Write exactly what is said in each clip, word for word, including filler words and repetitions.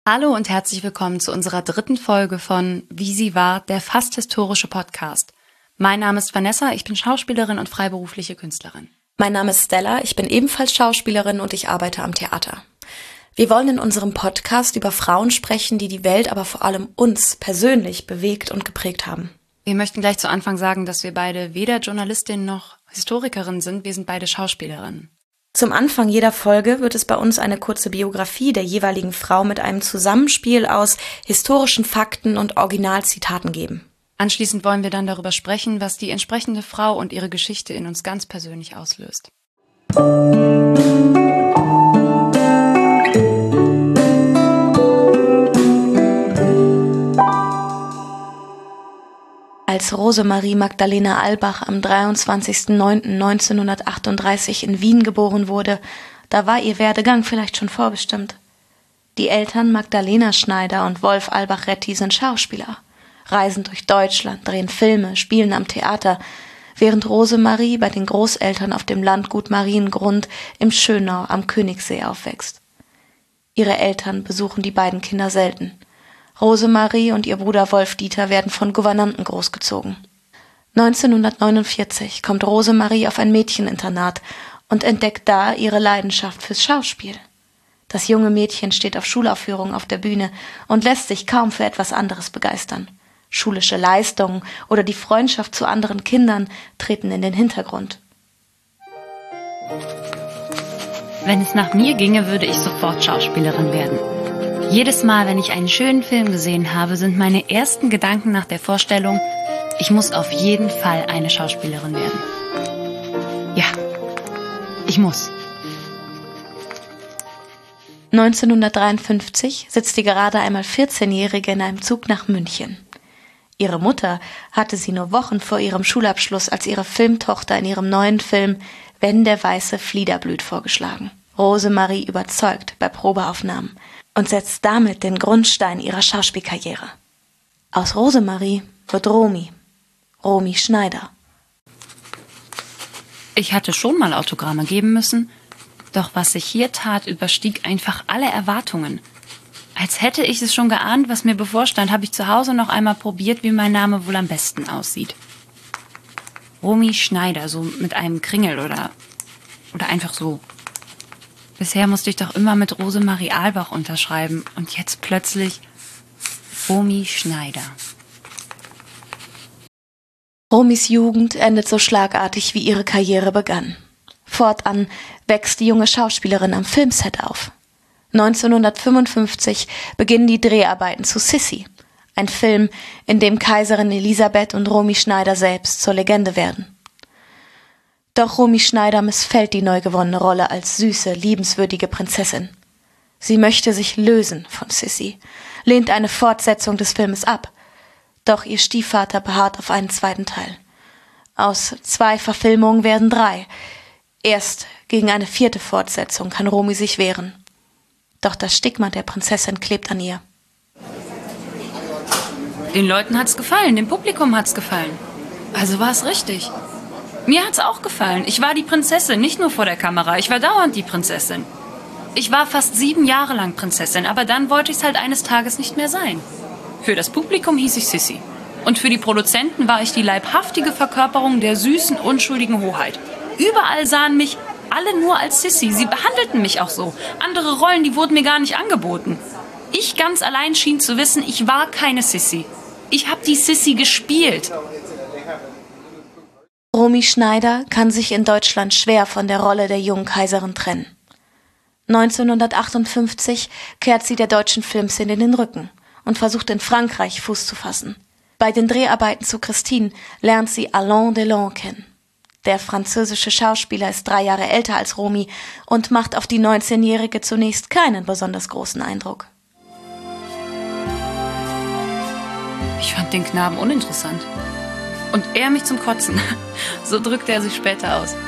Hallo und herzlich willkommen zu unserer dritten Folge von Wie sie war, der fast historische Podcast. Mein Name ist Vanessa, ich bin Schauspielerin und freiberufliche Künstlerin. Mein Name ist Stella, ich bin ebenfalls Schauspielerin und ich arbeite am Theater. Wir wollen in unserem Podcast über Frauen sprechen, die die Welt, aber vor allem uns persönlich bewegt und geprägt haben. Wir möchten gleich zu Anfang sagen, dass wir beide weder Journalistin noch Historikerin sind, wir sind beide Schauspielerinnen. Zum Anfang jeder Folge wird es bei uns eine kurze Biografie der jeweiligen Frau mit einem Zusammenspiel aus historischen Fakten und Originalzitaten geben. Anschließend wollen wir dann darüber sprechen, was die entsprechende Frau und ihre Geschichte in uns ganz persönlich auslöst. Als Rosemarie Magdalena Albach am dreiundzwanzigsten neunten neunzehnhundertachtunddreißig in Wien geboren wurde, da war ihr Werdegang vielleicht schon vorbestimmt. Die Eltern Magdalena Schneider und Wolf Albach-Retty sind Schauspieler, reisen durch Deutschland, drehen Filme, spielen am Theater, während Rosemarie bei den Großeltern auf dem Landgut Mariengrund im Schönau am Königssee aufwächst. Ihre Eltern besuchen die beiden Kinder selten. Rosemarie und ihr Bruder Wolf-Dieter werden von Gouvernanten großgezogen. neunzehnhundertneunundvierzig kommt Rosemarie auf ein Mädcheninternat und entdeckt da ihre Leidenschaft fürs Schauspiel. Das junge Mädchen steht auf Schulaufführungen auf der Bühne und lässt sich kaum für etwas anderes begeistern. Schulische Leistungen oder die Freundschaft zu anderen Kindern treten in den Hintergrund. Wenn es nach mir ginge, würde ich sofort Schauspielerin werden. Jedes Mal, wenn ich einen schönen Film gesehen habe, sind meine ersten Gedanken nach der Vorstellung, ich muss auf jeden Fall eine Schauspielerin werden. Ja, ich muss. neunzehnhundertdreiundfünfzig sitzt die gerade einmal vierzehnjährige in einem Zug nach München. Ihre Mutter hatte sie nur Wochen vor ihrem Schulabschluss als ihre Filmtochter in ihrem neuen Film Wenn der weiße Flieder blüht vorgeschlagen. Rosemarie überzeugt bei Probeaufnahmen und setzt damit den Grundstein ihrer Schauspielkarriere. Aus Rosemarie wird Romy, Romy Schneider. Ich hatte schon mal Autogramme geben müssen, doch was sich hier tat, überstieg einfach alle Erwartungen. Als hätte ich es schon geahnt, was mir bevorstand, habe ich zu Hause noch einmal probiert, wie mein Name wohl am besten aussieht. Romy Schneider, so mit einem Kringel oder, oder einfach so. Bisher musste ich doch immer mit Rosemarie Albach unterschreiben und jetzt plötzlich Romy Schneider. Romys Jugend endet so schlagartig, wie ihre Karriere begann. Fortan wächst die junge Schauspielerin am Filmset auf. neunzehnhundertfünfundfünfzig beginnen die Dreharbeiten zu Sissi, ein Film, in dem Kaiserin Elisabeth und Romy Schneider selbst zur Legende werden. Doch Romy Schneider missfällt die neu gewonnene Rolle als süße, liebenswürdige Prinzessin. Sie möchte sich lösen von Sissi, lehnt eine Fortsetzung des Filmes ab. Doch ihr Stiefvater beharrt auf einen zweiten Teil. Aus zwei Verfilmungen werden drei. Erst gegen eine vierte Fortsetzung kann Romy sich wehren. Doch das Stigma der Prinzessin klebt an ihr. Den Leuten hat's gefallen, dem Publikum hat's gefallen. Also war es richtig. Mir hat's auch gefallen. Ich war die Prinzessin, nicht nur vor der Kamera. Ich war dauernd die Prinzessin. Ich war fast sieben Jahre lang Prinzessin, aber dann wollte ich's halt eines Tages nicht mehr sein. Für das Publikum hieß ich Sissi. Und für die Produzenten war ich die leibhaftige Verkörperung der süßen, unschuldigen Hoheit. Überall sahen mich alle nur als Sissi. Sie behandelten mich auch so. Andere Rollen, die wurden mir gar nicht angeboten. Ich ganz allein schien zu wissen, ich war keine Sissi. Ich habe die Sissi gespielt. Romy Schneider kann sich in Deutschland schwer von der Rolle der jungen Kaiserin trennen. neunzehnhundertachtundfünfzig kehrt sie der deutschen Filmszene in den Rücken und versucht in Frankreich Fuß zu fassen. Bei den Dreharbeiten zu Christine lernt sie Alain Delon kennen. Der französische Schauspieler ist drei Jahre älter als Romy und macht auf die neunzehnjährige zunächst keinen besonders großen Eindruck. Ich fand den Knaben uninteressant. Und er mich zum Kotzen. So drückte er sich später aus.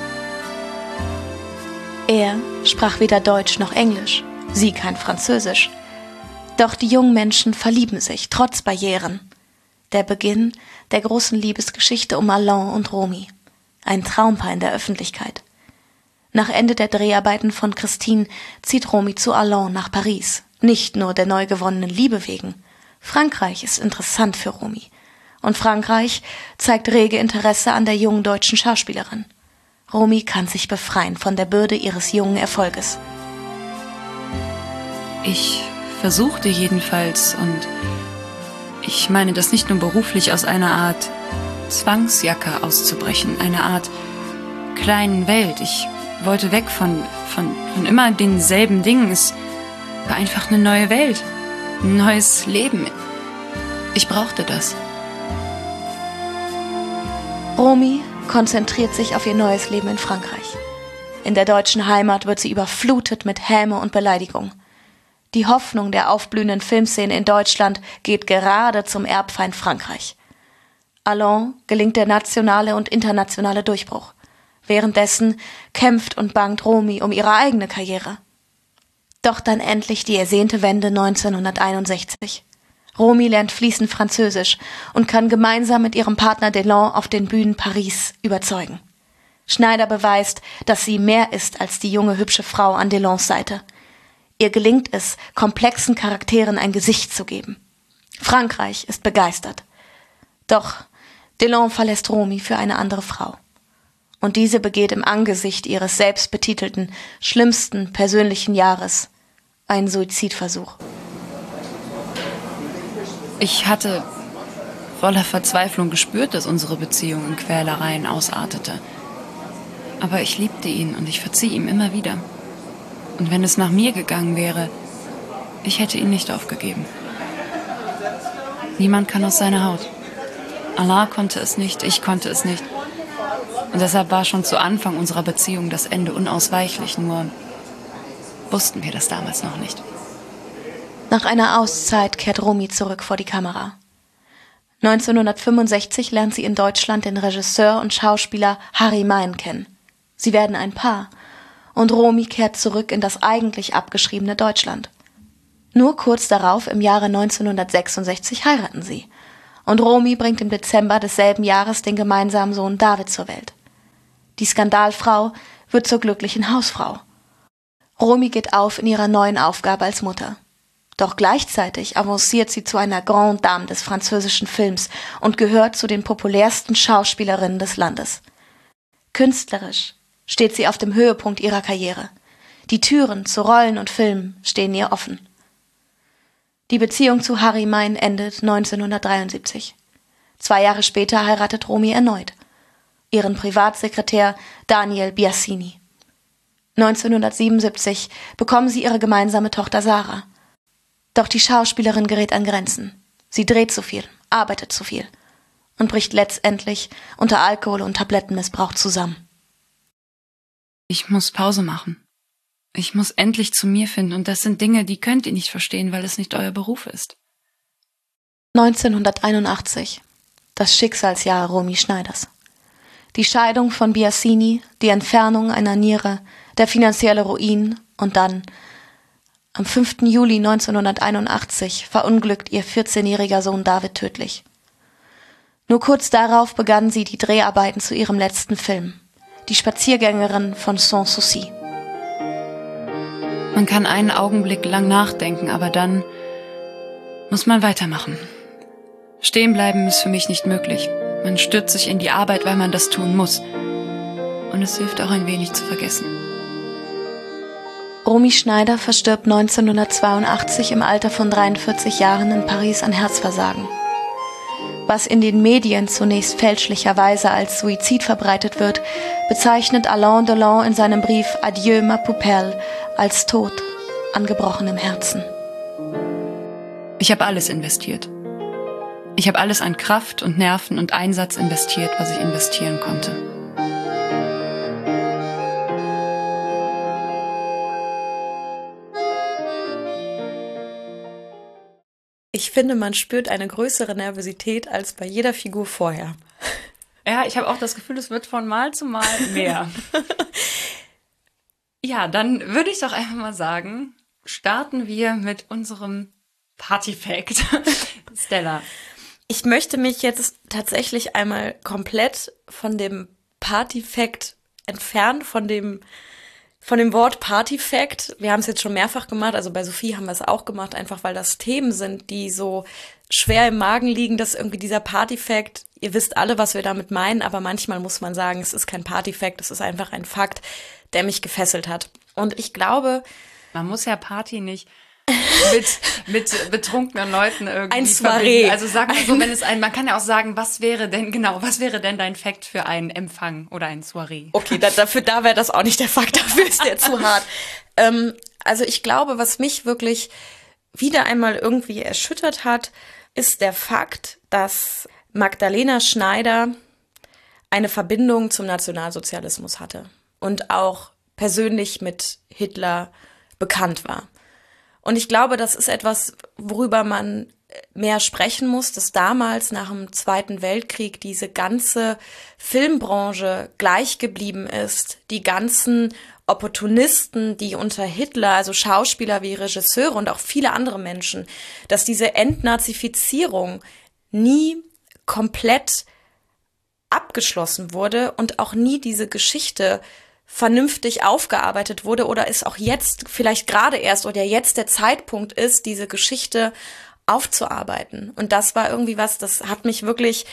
Er sprach weder Deutsch noch Englisch, sie kein Französisch. Doch die jungen Menschen verlieben sich, trotz Barrieren. Der Beginn der großen Liebesgeschichte um Alain und Romy. Ein Traumpaar in der Öffentlichkeit. Nach Ende der Dreharbeiten von Christine zieht Romy zu Alain nach Paris. Nicht nur der neu gewonnenen Liebe wegen. Frankreich ist interessant für Romy. Und Frankreich zeigt rege Interesse an der jungen deutschen Schauspielerin. Romy kann sich befreien von der Bürde ihres jungen Erfolges. Ich versuchte jedenfalls, und ich meine das nicht nur beruflich, aus einer Art Zwangsjacke auszubrechen, eine Art kleinen Welt. Ich wollte weg von, von, von immer denselben Dingen. Es war einfach eine neue Welt, ein neues Leben. Ich brauchte das. Romy konzentriert sich auf ihr neues Leben in Frankreich. In der deutschen Heimat wird sie überflutet mit Häme und Beleidigung. Die Hoffnung der aufblühenden Filmszene in Deutschland geht gerade zum Erbfeind Frankreich. Allons gelingt der nationale und internationale Durchbruch. Währenddessen kämpft und bangt Romy um ihre eigene Karriere. Doch dann endlich die ersehnte Wende neunzehnhunderteinundsechzig. Romy lernt fließend Französisch und kann gemeinsam mit ihrem Partner Delon auf den Bühnen Paris überzeugen. Schneider beweist, dass sie mehr ist als die junge, hübsche Frau an Delons Seite. Ihr gelingt es, komplexen Charakteren ein Gesicht zu geben. Frankreich ist begeistert. Doch Delon verlässt Romy für eine andere Frau. Und diese begeht im Angesicht ihres selbstbetitelten, schlimmsten persönlichen Jahres einen Suizidversuch. Ich hatte voller Verzweiflung gespürt, dass unsere Beziehung in Quälereien ausartete. Aber ich liebte ihn und ich verzieh ihm immer wieder. Und wenn es nach mir gegangen wäre, ich hätte ihn nicht aufgegeben. Niemand kann aus seiner Haut. Alain konnte es nicht, ich konnte es nicht. Und deshalb war schon zu Anfang unserer Beziehung das Ende unausweichlich, nur wussten wir das damals noch nicht. Nach einer Auszeit kehrt Romy zurück vor die Kamera. neunzehnhundertfünfundsechzig lernt sie in Deutschland den Regisseur und Schauspieler Harry Mein kennen. Sie werden ein Paar und Romy kehrt zurück in das eigentlich abgeschriebene Deutschland. Nur kurz darauf, im Jahre neunzehnhundertsechsundsechzig, heiraten sie. Und Romy bringt im Dezember desselben Jahres den gemeinsamen Sohn David zur Welt. Die Skandalfrau wird zur glücklichen Hausfrau. Romy geht auf in ihrer neuen Aufgabe als Mutter. Doch gleichzeitig avanciert sie zu einer Grande Dame des französischen Films und gehört zu den populärsten Schauspielerinnen des Landes. Künstlerisch steht sie auf dem Höhepunkt ihrer Karriere. Die Türen zu Rollen und Filmen stehen ihr offen. Die Beziehung zu Harry Mein endet neunzehnhundertdreiundsiebzig. Zwei Jahre später heiratet Romy erneut. Ihren Privatsekretär Daniel Biasini. neunzehnhundertsiebenundsiebzig bekommen sie ihre gemeinsame Tochter Sarah. Doch die Schauspielerin gerät an Grenzen. Sie dreht zu viel, arbeitet zu viel und bricht letztendlich unter Alkohol- und Tablettenmissbrauch zusammen. Ich muss Pause machen. Ich muss endlich zu mir finden und das sind Dinge, die könnt ihr nicht verstehen, weil es nicht euer Beruf ist. neunzehnhunderteinundachtzig. Das Schicksalsjahr Romy Schneiders. Die Scheidung von Biasini, die Entfernung einer Niere, der finanzielle Ruin und dann am fünften Juli neunzehnhunderteinundachtzig verunglückt ihr vierzehnjähriger Sohn David tödlich. Nur kurz darauf begann sie die Dreharbeiten zu ihrem letzten Film, Die Spaziergängerin von Sans-Souci. Man kann einen Augenblick lang nachdenken, aber dann muss man weitermachen. Stehen bleiben ist für mich nicht möglich. Man stürzt sich in die Arbeit, weil man das tun muss. Und es hilft auch ein wenig zu vergessen. Romy Schneider verstirbt neunzehnhundertzweiundachtzig im Alter von dreiundvierzig Jahren in Paris an Herzversagen. Was in den Medien zunächst fälschlicherweise als Suizid verbreitet wird, bezeichnet Alain Delon in seinem Brief Adieu ma poupelle als Tod an gebrochenem Herzen. Ich habe alles investiert. Ich habe alles an Kraft und Nerven und Einsatz investiert, was ich investieren konnte. Ich finde, man spürt eine größere Nervosität als bei jeder Figur vorher. Ja, ich habe auch das Gefühl, es wird von Mal zu Mal mehr. Ja, dann würde ich doch einfach mal sagen, starten wir mit unserem Party-Fact. Stella. Ich möchte mich jetzt tatsächlich einmal komplett von dem Party-Fact entfernen, von dem von dem Wort Party-Fact, wir haben es jetzt schon mehrfach gemacht, also bei Sophie haben wir es auch gemacht, einfach weil das Themen sind, die so schwer im Magen liegen, dass irgendwie dieser Party-Fact, ihr wisst alle, was wir damit meinen, aber manchmal muss man sagen, es ist kein Party-Fact, es ist einfach ein Fakt, der mich gefesselt hat. Und ich glaube... Man muss ja Party nicht mit, mit betrunkenen Leuten irgendwie ein Soiree. verbinden. Also sag mal so, wenn es ein, man kann ja auch sagen, was wäre denn, genau, was wäre denn dein Fact für einen Empfang oder ein Soiree? Okay, da, dafür, da wäre das auch nicht der Fakt, dafür ist der zu hart. Ähm, also ich glaube, was mich wirklich wieder einmal irgendwie erschüttert hat, ist der Fakt, dass Magdalena Schneider eine Verbindung zum Nationalsozialismus hatte und auch persönlich mit Hitler bekannt war. Und ich glaube, das ist etwas, worüber man mehr sprechen muss, dass damals nach dem Zweiten Weltkrieg diese ganze Filmbranche gleich geblieben ist. Die ganzen Opportunisten, die unter Hitler, also Schauspieler wie Regisseure und auch viele andere Menschen, dass diese Entnazifizierung nie komplett abgeschlossen wurde und auch nie diese Geschichte vernünftig aufgearbeitet wurde oder es auch jetzt vielleicht gerade erst oder jetzt der Zeitpunkt ist, diese Geschichte aufzuarbeiten. Und das war irgendwie was, das hat mich wirklich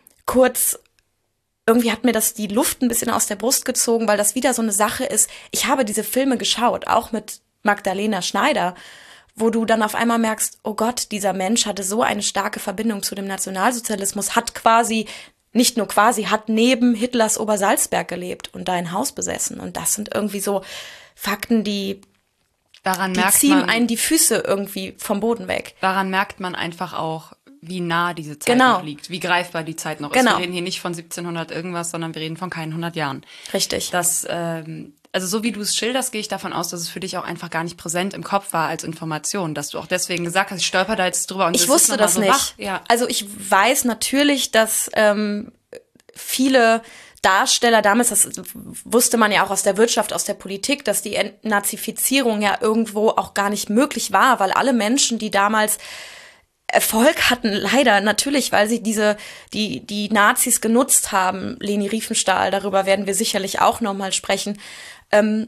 kurz, irgendwie hat mir das die Luft ein bisschen aus der Brust gezogen, weil das wieder so eine Sache ist. Ich habe diese Filme geschaut, auch mit Magdalena Schneider, wo du dann auf einmal merkst, oh Gott, dieser Mensch hatte so eine starke Verbindung zu dem Nationalsozialismus, hat quasi Nicht nur quasi, hat neben Hitlers Obersalzberg gelebt und da ein Haus besessen. Und das sind irgendwie so Fakten, die, daran die merkt ziehen man, einen die Füße irgendwie vom Boden weg. Daran merkt man einfach auch, wie nah diese Zeit Genau. noch liegt, wie greifbar die Zeit noch Genau. ist. Wir reden hier nicht von siebzehnhundert irgendwas, sondern wir reden von keinen hundert Jahren. Richtig. Das, ähm, also so wie du es schilderst, gehe ich davon aus, dass es für dich auch einfach gar nicht präsent im Kopf war als Information, dass du auch deswegen gesagt hast, ich stolper da jetzt drüber. Und Ich das wusste ist noch mal das so nicht. wach. Ja. Also ich weiß natürlich, dass ähm, viele Darsteller damals, das wusste man ja auch aus der Wirtschaft, aus der Politik, dass die Entnazifizierung ja irgendwo auch gar nicht möglich war, weil alle Menschen, die damals Erfolg hatten, leider natürlich, weil sie diese die die Nazis genutzt haben, Leni Riefenstahl, darüber werden wir sicherlich auch nochmal sprechen. Ähm,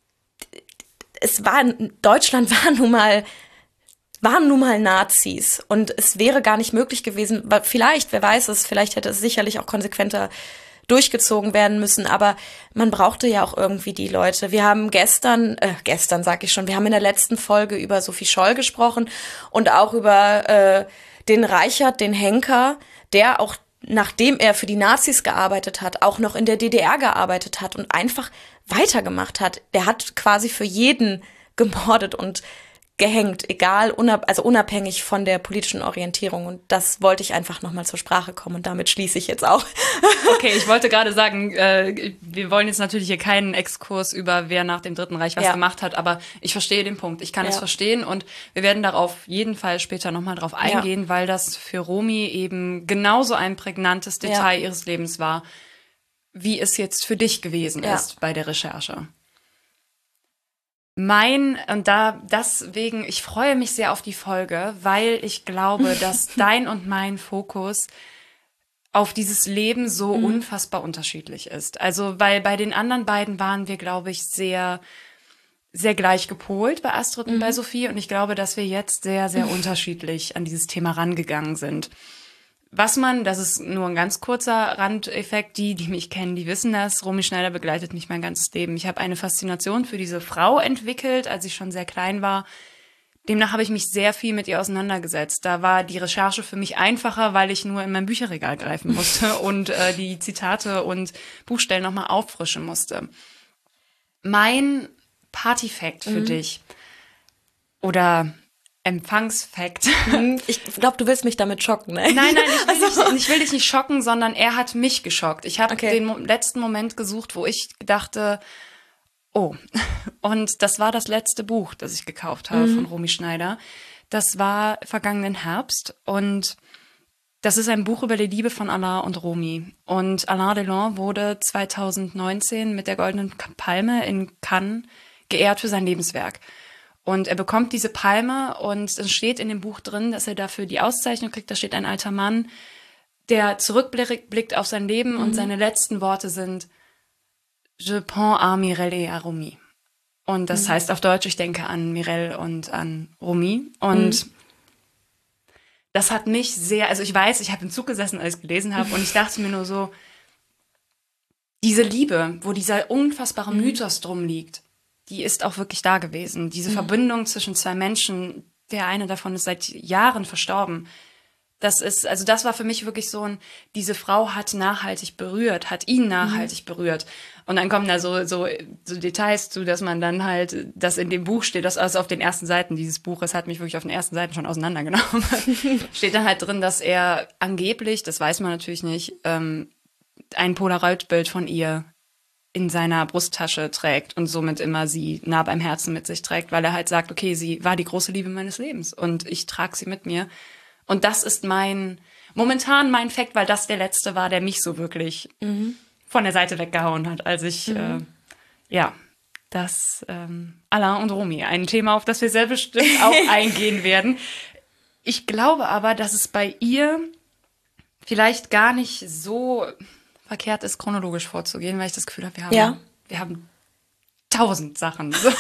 es war, Deutschland war nun mal waren nun mal Nazis und es wäre gar nicht möglich gewesen, weil vielleicht, wer weiß es, vielleicht hätte es sicherlich auch konsequenter durchgezogen werden müssen, aber man brauchte ja auch irgendwie die Leute. Wir haben gestern, äh, gestern sag ich schon, wir haben in der letzten Folge über Sophie Scholl gesprochen und auch über äh, den Reichert, den Henker, der auch, nachdem er für die Nazis gearbeitet hat, auch noch in der D D R gearbeitet hat und einfach weitergemacht hat. Der hat quasi für jeden gemordet und gehängt, egal, unab- also unabhängig von der politischen Orientierung. Und das wollte ich einfach nochmal zur Sprache kommen und damit schließe ich jetzt auch. Okay, ich wollte gerade sagen, äh, wir wollen jetzt natürlich hier keinen Exkurs über, wer nach dem Dritten Reich was Ja. gemacht hat, aber ich verstehe den Punkt. Ich kann Ja. es verstehen und wir werden darauf jeden Fall später nochmal drauf eingehen, weil das für Romy eben genauso ein prägnantes Detail Ja. ihres Lebens war, wie es jetzt für dich gewesen Ja. ist bei der Recherche. Mein, und da, deswegen, ich freue mich sehr auf die Folge, weil ich glaube, dass dein und mein Fokus auf dieses Leben so mhm. unfassbar unterschiedlich ist. Also, weil bei den anderen beiden waren wir, glaube ich, sehr, sehr gleich gepolt, bei Astrid mhm. und bei Sophie. Und ich glaube, dass wir jetzt sehr, sehr mhm. unterschiedlich an dieses Thema rangegangen sind. Was man, das ist nur ein ganz kurzer Randeffekt, die, die mich kennen, die wissen das, Romy Schneider begleitet mich mein ganzes Leben. Ich habe eine Faszination für diese Frau entwickelt, als ich schon sehr klein war. Demnach habe ich mich sehr viel mit ihr auseinandergesetzt. Da war die Recherche für mich einfacher, weil ich nur in mein Bücherregal greifen musste und äh, die Zitate und Buchstellen nochmal auffrischen musste. Mein Partyfact für mhm. dich oder Empfangsfakt. Ich glaube, du willst mich damit schocken, ne? Nein, nein, ich will, also. nicht, ich will dich nicht schocken, sondern er hat mich geschockt. Ich habe okay. den mo- letzten Moment gesucht, wo ich dachte, oh, und das war das letzte Buch, das ich gekauft habe mhm. von Romy Schneider. Das war vergangenen Herbst und das ist ein Buch über die Liebe von Alain und Romy. Und Alain Delon wurde zweitausendneunzehn mit der Goldenen Palme in Cannes geehrt für sein Lebenswerk. Und er bekommt diese Palme und es steht in dem Buch drin, dass er dafür die Auszeichnung kriegt. Da steht ein alter Mann, der zurückblickt auf sein Leben mhm. und seine letzten Worte sind Je pense à Mireille et à Romy. Und das mhm. heißt auf Deutsch, ich denke an Mirelle und an Romy. Und mhm. das hat mich sehr, also ich weiß, ich habe im Zug gesessen, als ich gelesen habe, und ich dachte mir nur so, diese Liebe, wo dieser unfassbare Mythos mhm. drum liegt, die ist auch wirklich da gewesen. Diese mhm. Verbindung zwischen zwei Menschen, der eine davon ist seit Jahren verstorben. Das ist, also das war für mich wirklich so ein, diese Frau hat nachhaltig berührt, hat ihn nachhaltig mhm. berührt. Und dann kommen da so, so, so Details zu, dass man dann halt, das in dem Buch steht, das also auf den ersten Seiten dieses Buches, hat mich wirklich auf den ersten Seiten schon auseinandergenommen, steht dann halt drin, dass er angeblich, das weiß man natürlich nicht, ähm, ein Polaroid-Bild von ihr in seiner Brusttasche trägt und somit immer sie nah beim Herzen mit sich trägt, weil er halt sagt, okay, sie war die große Liebe meines Lebens und ich trage sie mit mir. Und das ist mein, momentan mein Fact, weil das der letzte war, der mich so wirklich mhm. von der Seite weggehauen hat, als ich, mhm. äh, ja, das ähm, Alain und Romy, ein Thema, auf das wir sehr bestimmt auch eingehen werden. Ich glaube aber, dass es bei ihr vielleicht gar nicht so verkehrt ist, chronologisch vorzugehen, weil ich das Gefühl habe, wir haben, ja. wir haben tausend Sachen. So.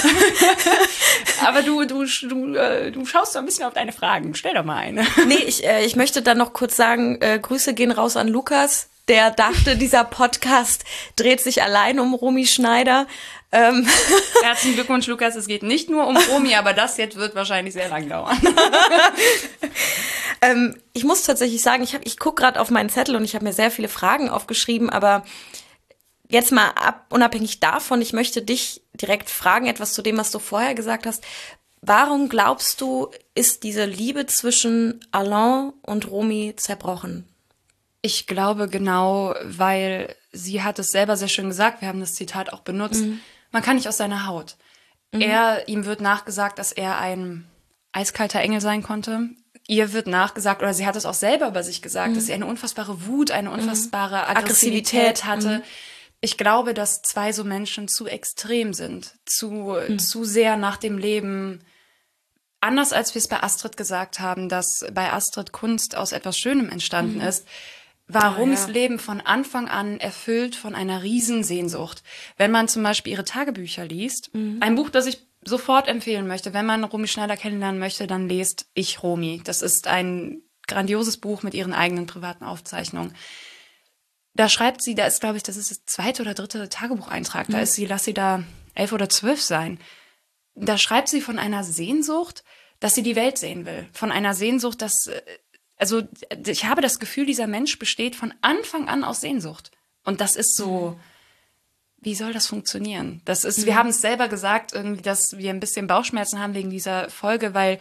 Aber du, du, du, äh, du schaust so ein bisschen auf deine Fragen. Stell doch mal eine. Nee, ich, äh, ich möchte dann noch kurz sagen, äh, Grüße gehen raus an Lukas, der dachte, dieser Podcast dreht sich allein um Romy Schneider. Ähm. Herzlichen Glückwunsch, Lukas. Es geht nicht nur um Romy, aber das jetzt wird wahrscheinlich sehr lang dauern. ähm, ich muss tatsächlich sagen, ich, hab, ich gucke gerade auf meinen Zettel und ich habe mir sehr viele Fragen aufgeschrieben, aber jetzt mal ab, unabhängig davon, ich möchte dich direkt fragen, etwas zu dem, was du vorher gesagt hast. Warum glaubst du, ist diese Liebe zwischen Alain und Romy zerbrochen? Ich glaube genau, weil sie hat es selber sehr schön gesagt, wir haben das Zitat auch benutzt, mhm. man kann nicht aus seiner Haut. Mhm. Er, ihm wird nachgesagt, dass er ein eiskalter Engel sein konnte. Ihr wird nachgesagt, oder sie hat es auch selber über sich gesagt, mhm. dass sie eine unfassbare Wut, eine unfassbare mhm. Aggressivität, Aggressivität hatte. Mhm. Ich glaube, dass zwei so Menschen zu extrem sind, zu, mhm. zu sehr nach dem Leben. Anders als wir es bei Astrid gesagt haben, dass bei Astrid Kunst aus etwas Schönem entstanden mhm. ist, war oh, Romys ja. Leben von Anfang an erfüllt von einer Riesensehnsucht. Wenn man zum Beispiel ihre Tagebücher liest, mhm. ein Buch, das ich sofort empfehlen möchte, wenn man Romy Schneider kennenlernen möchte, dann lest Ich, Romy. Das ist ein grandioses Buch mit ihren eigenen privaten Aufzeichnungen. Da schreibt sie, da ist, glaube ich, das ist das zweite oder dritte Tagebucheintrag, da mhm. ist sie, lass sie da elf oder zwölf sein. Da schreibt sie von einer Sehnsucht, dass sie die Welt sehen will. Von einer Sehnsucht, dass, also ich habe das Gefühl, dieser Mensch besteht von Anfang an aus Sehnsucht. Und das ist so, mhm. wie soll das funktionieren? Das ist, mhm. wir haben es selber gesagt, irgendwie, dass wir ein bisschen Bauchschmerzen haben wegen dieser Folge, weil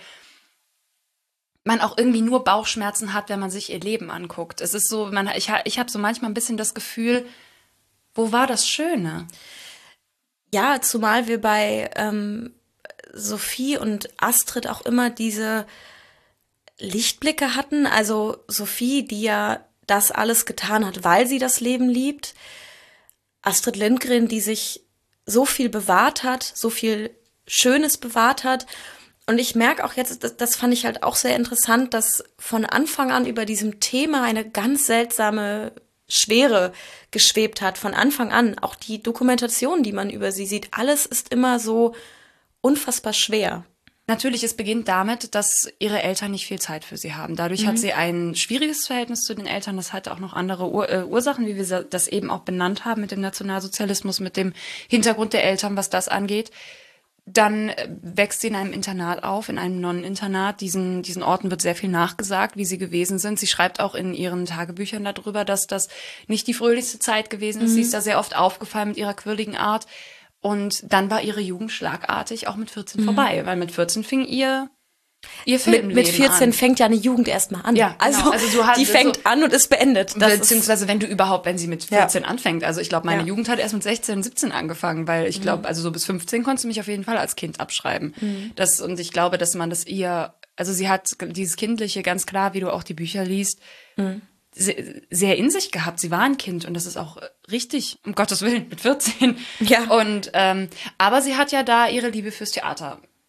man auch irgendwie nur Bauchschmerzen hat, wenn man sich ihr Leben anguckt. Es ist so, man, ich, ich habe so manchmal ein bisschen das Gefühl, wo war das Schöne? Ja, zumal wir bei ähm, Sophie und Astrid auch immer diese Lichtblicke hatten. Also Sophie, die ja das alles getan hat, weil sie das Leben liebt. Astrid Lindgren, die sich so viel bewahrt hat, so viel Schönes bewahrt hat. Und ich merke auch jetzt, das, das fand ich halt auch sehr interessant, dass von Anfang an über diesem Thema eine ganz seltsame Schwere geschwebt hat. Von Anfang an, auch die Dokumentation, die man über sie sieht, alles ist immer so unfassbar schwer. Natürlich, es beginnt damit, dass ihre Eltern nicht viel Zeit für sie haben. Dadurch mhm. hat sie ein schwieriges Verhältnis zu den Eltern. Das hatte auch noch andere Ur- äh, Ursachen, wie wir das eben auch benannt haben, mit dem Nationalsozialismus, mit dem Hintergrund der Eltern, was das angeht. Dann wächst sie in einem Internat auf, in einem Nonneninternat. Diesen, diesen Orten wird sehr viel nachgesagt, wie sie gewesen sind. Sie schreibt auch in ihren Tagebüchern darüber, dass das nicht die fröhlichste Zeit gewesen ist. Mhm. Sie ist da sehr oft aufgefallen mit ihrer quirligen Art. Und dann war ihre Jugend schlagartig auch mit vierzehn mhm. vorbei, weil mit vierzehn fing ihr ihr Filmleben mit, mit vierzehn an. Fängt ja eine Jugend erstmal an. Ja, also, genau. also du hast, die fängt so, an und ist beendet. Das beziehungsweise ist, wenn du überhaupt, wenn sie mit vierzehn ja. anfängt. Also ich glaube, meine ja. Jugend hat erst mit sechzehn, siebzehn angefangen, weil ich glaube, mhm. also so bis fünfzehn konntest du mich auf jeden Fall als Kind abschreiben. Mhm. Das, und ich glaube, dass man das ihr, also sie hat dieses Kindliche ganz klar, wie du auch die Bücher liest, mhm. sehr in sich gehabt. Sie war ein Kind und das ist auch richtig, um Gottes Willen, mit vierzehn. Ja. Und ähm, aber sie hat ja da ihre Liebe fürs Theater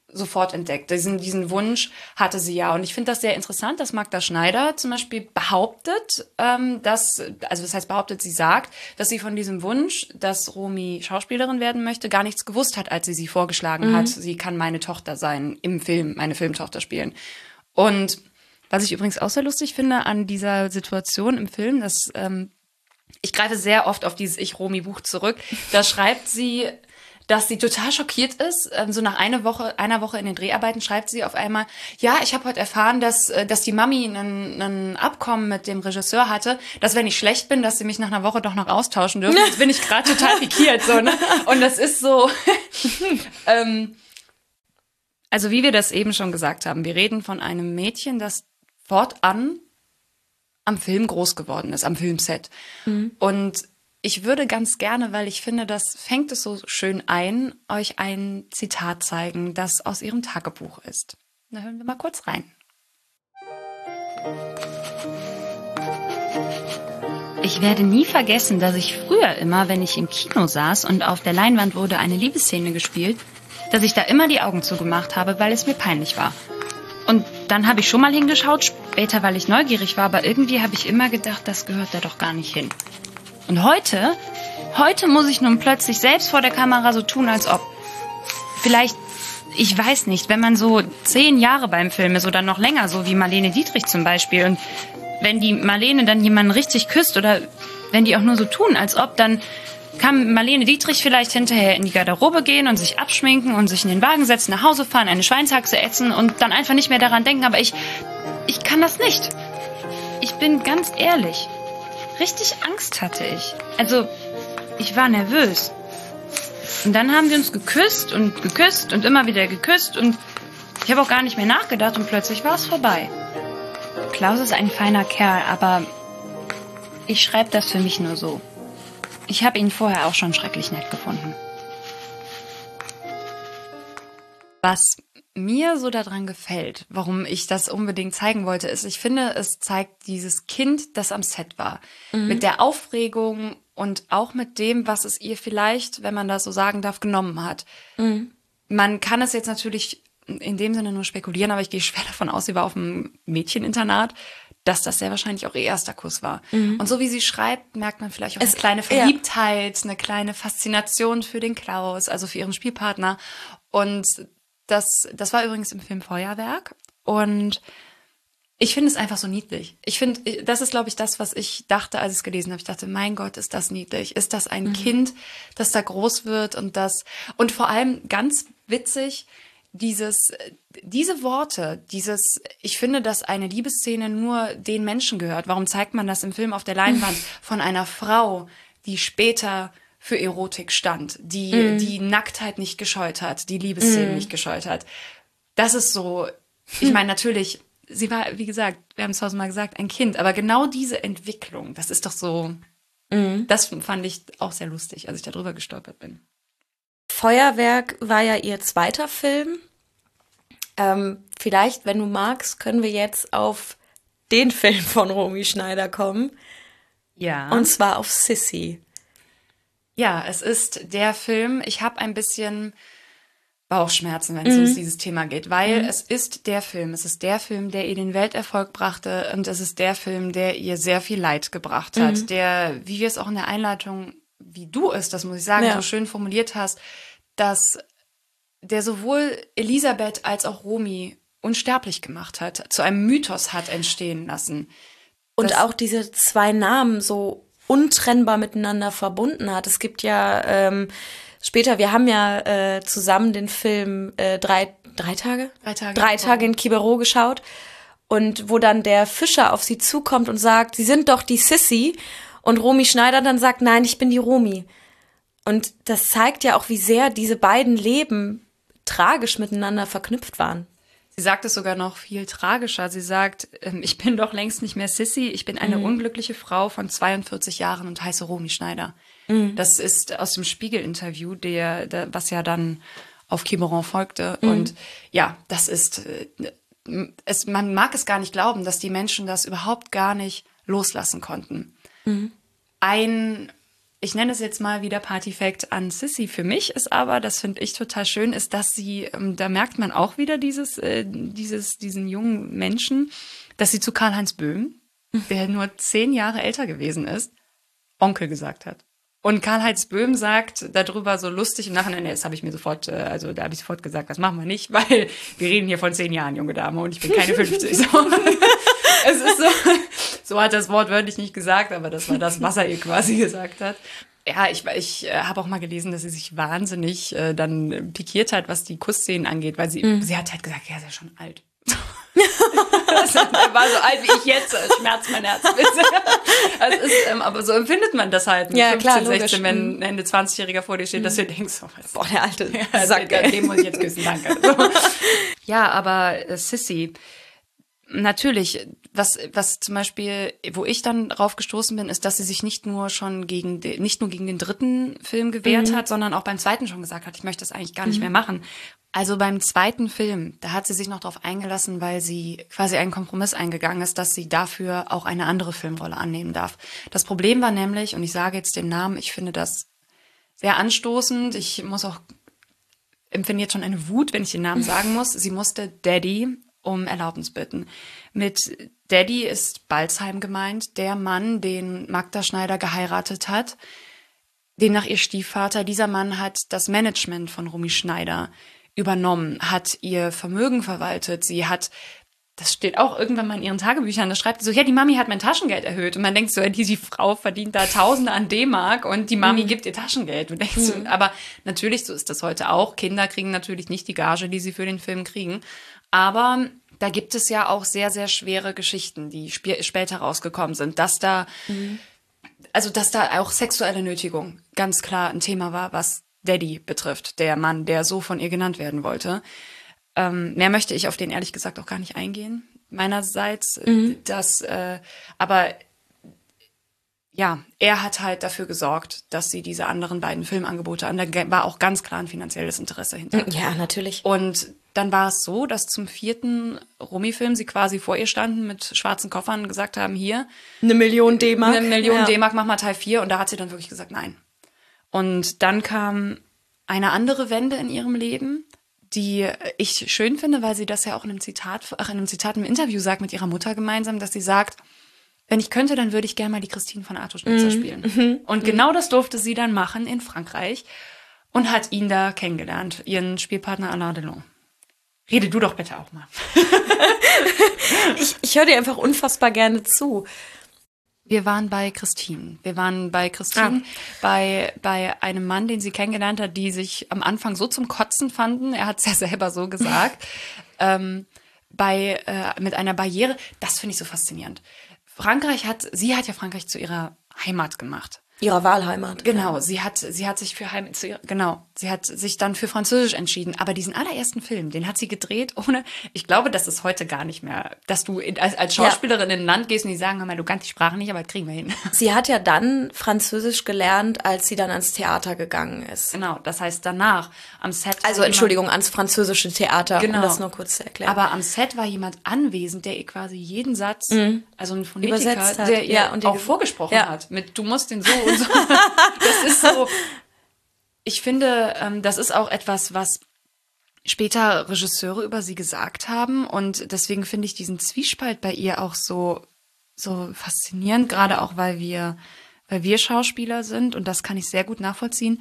sofort entdeckt. Diesen, diesen Wunsch hatte sie ja. Und ich finde das sehr interessant, dass Magda Schneider zum Beispiel behauptet, ähm, dass, also das heißt behauptet, sie sagt, dass sie von diesem Wunsch, dass Romy Schauspielerin werden möchte, gar nichts gewusst hat, als sie sie vorgeschlagen mhm. hat. Sie kann meine Tochter sein, im Film, meine Filmtochter spielen. Und was ich übrigens auch sehr lustig finde an dieser Situation im Film, dass ähm, ich greife sehr oft auf dieses Ich-Romy-Buch zurück, da schreibt sie, dass sie total schockiert ist. So nach einer Woche, einer Woche in den Dreharbeiten schreibt sie auf einmal, ja, ich habe heute erfahren, dass, dass die Mami ein, ein Abkommen mit dem Regisseur hatte, dass wenn ich schlecht bin, dass sie mich nach einer Woche doch noch austauschen dürfen. Jetzt bin ich gerade total pikiert. So, ne? Und das ist so... ähm, also wie wir das eben schon gesagt haben, wir reden von einem Mädchen, das fortan am Film groß geworden ist, am Filmset. Mhm. Und ich würde ganz gerne, weil ich finde, das fängt es so schön ein, euch ein Zitat zeigen, das aus ihrem Tagebuch ist. Da hören wir mal kurz rein. Ich werde nie vergessen, dass ich früher immer, wenn ich im Kino saß und auf der Leinwand wurde eine Liebesszene gespielt, dass ich da immer die Augen zugemacht habe, weil es mir peinlich war. Und dann habe ich schon mal hingeschaut, später, weil ich neugierig war, aber irgendwie habe ich immer gedacht, das gehört da doch gar nicht hin. Und heute, heute muss ich nun plötzlich selbst vor der Kamera so tun, als ob. Vielleicht, ich weiß nicht, wenn man so zehn Jahre beim Film ist oder noch länger, so wie Marlene Dietrich zum Beispiel, und wenn die Marlene dann jemanden richtig küsst oder wenn die auch nur so tun, als ob, dann kann Marlene Dietrich vielleicht hinterher in die Garderobe gehen und sich abschminken und sich in den Wagen setzen, nach Hause fahren, eine Schweinshaxe essen und dann einfach nicht mehr daran denken. Aber ich, ich kann das nicht. Ich bin ganz ehrlich. Richtig Angst hatte ich. Also, ich war nervös. Und dann haben wir uns geküsst und geküsst und immer wieder geküsst und ich habe auch gar nicht mehr nachgedacht und plötzlich war es vorbei. Klaus ist ein feiner Kerl, aber ich schreibe das für mich nur so. Ich habe ihn vorher auch schon schrecklich nett gefunden. Was mir so daran gefällt, warum ich das unbedingt zeigen wollte, ist, ich finde, es zeigt dieses Kind, das am Set war. Mhm. Mit der Aufregung und auch mit dem, was es ihr vielleicht, wenn man das so sagen darf, genommen hat. Mhm. Man kann es jetzt natürlich in dem Sinne nur spekulieren, aber ich gehe schwer davon aus, sie war auf einem Mädcheninternat, dass das sehr wahrscheinlich auch ihr erster Kuss war. Mhm. Und so wie sie schreibt, merkt man vielleicht auch es, eine kleine Verliebtheit, ja. eine kleine Faszination für den Klaus, also für ihren Spielpartner. Und das, das war übrigens im Film Feuerwerk. Und ich finde es einfach so niedlich. Ich finde, das ist, glaube ich, das, was ich dachte, als ich es gelesen habe. Ich dachte, mein Gott, ist das niedlich. Ist das ein mhm. Kind, das da groß wird und das, und vor allem ganz witzig, dieses, diese Worte, dieses, ich finde, dass eine Liebesszene nur den Menschen gehört. Warum zeigt man das im Film auf der Leinwand von einer Frau, die später für Erotik stand, die mm. die Nacktheit nicht gescheut hat, die Liebesszenen mm. nicht gescheut hat. Das ist so, ich meine, natürlich, sie war, wie gesagt, wir haben es tausendmal gesagt, ein Kind, aber genau diese Entwicklung, das ist doch so, mm. das fand ich auch sehr lustig, als ich da drüber gestolpert bin. Feuerwerk war ja ihr zweiter Film. Ähm, vielleicht, wenn du magst, können wir jetzt auf den Film von Romy Schneider kommen. Ja. Und zwar auf Sissy. Ja, es ist der Film, ich habe ein bisschen Bauchschmerzen, wenn es mhm. um dieses Thema geht, weil mhm. es ist der Film, es ist der Film, der ihr den Welterfolg brachte und es ist der Film, der ihr sehr viel Leid gebracht hat, mhm. der, wie wir es auch in der Einleitung, wie du es, das muss ich sagen, ja. so schön formuliert hast, dass der sowohl Elisabeth als auch Romy unsterblich gemacht hat, zu einem Mythos hat entstehen lassen. Und auch diese zwei Namen so untrennbar miteinander verbunden hat. Es gibt ja ähm, später, wir haben ja äh, zusammen den Film äh, drei, drei Tage? Drei Tage. Drei Tage in Quiberon geschaut. Und wo dann der Fischer auf sie zukommt und sagt, sie sind doch die Sissy. Und Romy Schneider dann sagt, nein, ich bin die Romy. Und das zeigt ja auch, wie sehr diese beiden Leben tragisch miteinander verknüpft waren. Sie sagt es sogar noch viel tragischer. Sie sagt, ich bin doch längst nicht mehr Sissy, ich bin eine mhm. unglückliche Frau von zweiundvierzig Jahren und heiße Romy Schneider. Mhm. Das ist aus dem Spiegel-Interview, der, der, was ja dann auf Quiberon folgte. Mhm. Und ja, das ist, es, man mag es gar nicht glauben, dass die Menschen das überhaupt gar nicht loslassen konnten. Mhm. Ein ich nenne es jetzt mal wieder Party-Fact an Sissy. Für mich ist aber, das finde ich total schön, ist, dass sie, da merkt man auch wieder dieses, äh, dieses, diesen jungen Menschen, dass sie zu Karl-Heinz Böhm, der nur zehn Jahre älter gewesen ist, Onkel gesagt hat. Und Karl-Heinz Böhm sagt darüber so lustig im Nachhinein, das habe ich mir sofort, also da habe ich sofort gesagt, das machen wir nicht, weil wir reden hier von zehn Jahren, junge Dame, und ich bin keine fünfzig. So. Es ist so, so hat das Wort wörtlich nicht gesagt, aber das war das, was er ihr quasi gesagt hat. Ja, ich, ich äh, habe auch mal gelesen, dass sie sich wahnsinnig äh, dann pikiert hat, was die Kussszenen angeht, weil sie, mhm. sie hat halt gesagt, ja, sie ist ja schon alt. Er war so alt wie ich jetzt, es schmerzt mein Herz. Also ist, ähm, aber so empfindet man das halt mit ja, fünfzehn, klar, sechzehn, wenn ein Ende zwanzigjähriger vor dir steht, mhm. dass du denkst, oh, boah, der alte ja, Sack, den, den muss ich jetzt küssen, danke. So. Ja, aber äh, Sissy, natürlich, was, was zum Beispiel, wo ich dann drauf gestoßen bin, ist, dass sie sich nicht nur schon gegen, de, nicht nur gegen den dritten Film gewehrt mhm. hat, sondern auch beim zweiten schon gesagt hat, ich möchte das eigentlich gar nicht mhm. mehr machen. Also beim zweiten Film, da hat sie sich noch drauf eingelassen, weil sie quasi einen Kompromiss eingegangen ist, dass sie dafür auch eine andere Filmrolle annehmen darf. Das Problem war nämlich, und ich sage jetzt den Namen, ich finde das sehr anstoßend, ich muss auch, empfinde jetzt schon eine Wut, wenn ich den Namen sagen muss, sie musste Daddy um Erlaubnis bitten. Mit Daddy ist Balzheim gemeint, der Mann, den Magda Schneider geheiratet hat, den nach ihr Stiefvater. Dieser Mann hat das Management von Romy Schneider übernommen, hat ihr Vermögen verwaltet. Sie hat, das steht auch irgendwann mal in ihren Tagebüchern, da schreibt sie so, ja, die Mami hat mein Taschengeld erhöht. Und man denkt so, die, die Frau verdient da Tausende an D-Mark und die Mami mhm. gibt ihr Taschengeld. Und denkst mhm. so, aber natürlich, so ist das heute auch. Kinder kriegen natürlich nicht die Gage, die sie für den Film kriegen. Aber da gibt es ja auch sehr, sehr schwere Geschichten, die sp- später rausgekommen sind, dass da, mhm. also dass da auch sexuelle Nötigung ganz klar ein Thema war, was Daddy betrifft, der Mann, der so von ihr genannt werden wollte. Ähm, mehr möchte ich auf den ehrlich gesagt auch gar nicht eingehen, meinerseits. Mhm. Das, äh, aber ja, er hat halt dafür gesorgt, dass sie diese anderen beiden Filmangebote an, da war auch ganz klar ein finanzielles Interesse hinter. Ja, natürlich. Und dann war es so, dass zum vierten Romy-Film sie quasi vor ihr standen mit schwarzen Koffern und gesagt haben, hier. Eine Million D-Mark. Eine Million ja. D-Mark, mach mal Teil vier. Und da hat sie dann wirklich gesagt, nein. Und dann kam eine andere Wende in ihrem Leben, die ich schön finde, weil sie das ja auch in einem Zitat, ach, in einem Zitat im Interview sagt mit ihrer Mutter gemeinsam, dass sie sagt, wenn ich könnte, dann würde ich gerne mal die Christine von Arthur Schnitzer mm. spielen. Mm. Und genau das durfte sie dann machen in Frankreich und hat ihn da kennengelernt, ihren Spielpartner Alain Delon. Rede du doch bitte auch mal. ich ich höre dir einfach unfassbar gerne zu. Wir waren bei Christine. Wir waren bei Christine, ah. bei, bei einem Mann, den sie kennengelernt hat, die sich am Anfang so zum Kotzen fanden. Er hat es ja selber so gesagt. ähm, bei, äh, mit einer Barriere. Das finde ich so faszinierend. Frankreich hat, sie hat ja Frankreich zu ihrer Heimat gemacht. Ihrer Wahlheimat. Genau, ja. sie hat, sie hat sich für Heim, zu ihrer, genau, sie hat sich dann für Französisch entschieden. Aber diesen allerersten Film, den hat sie gedreht ohne, ich glaube, das ist heute gar nicht mehr, dass du in, als, als Schauspielerin ja. in ein Land gehst und die sagen, hör mal, du kannst die Sprache nicht, aber das kriegen wir hin. Sie hat ja dann Französisch gelernt, als sie dann ans Theater gegangen ist. Genau, das heißt danach am Set. Also Entschuldigung, ans französische Theater, genau. um das nur kurz zu erklären. Aber am Set war jemand anwesend, der ihr quasi jeden Satz, mhm. also ein Phonetiker, der ihr ja, und auch vorgesprochen ja. hat. Mit, du musst den so und so. Das ist so, ich finde, ähm, das ist auch etwas, was später Regisseure über sie gesagt haben. Und deswegen finde ich diesen Zwiespalt bei ihr auch so, so faszinierend, gerade auch, weil wir, weil wir Schauspieler sind. Und das kann ich sehr gut nachvollziehen.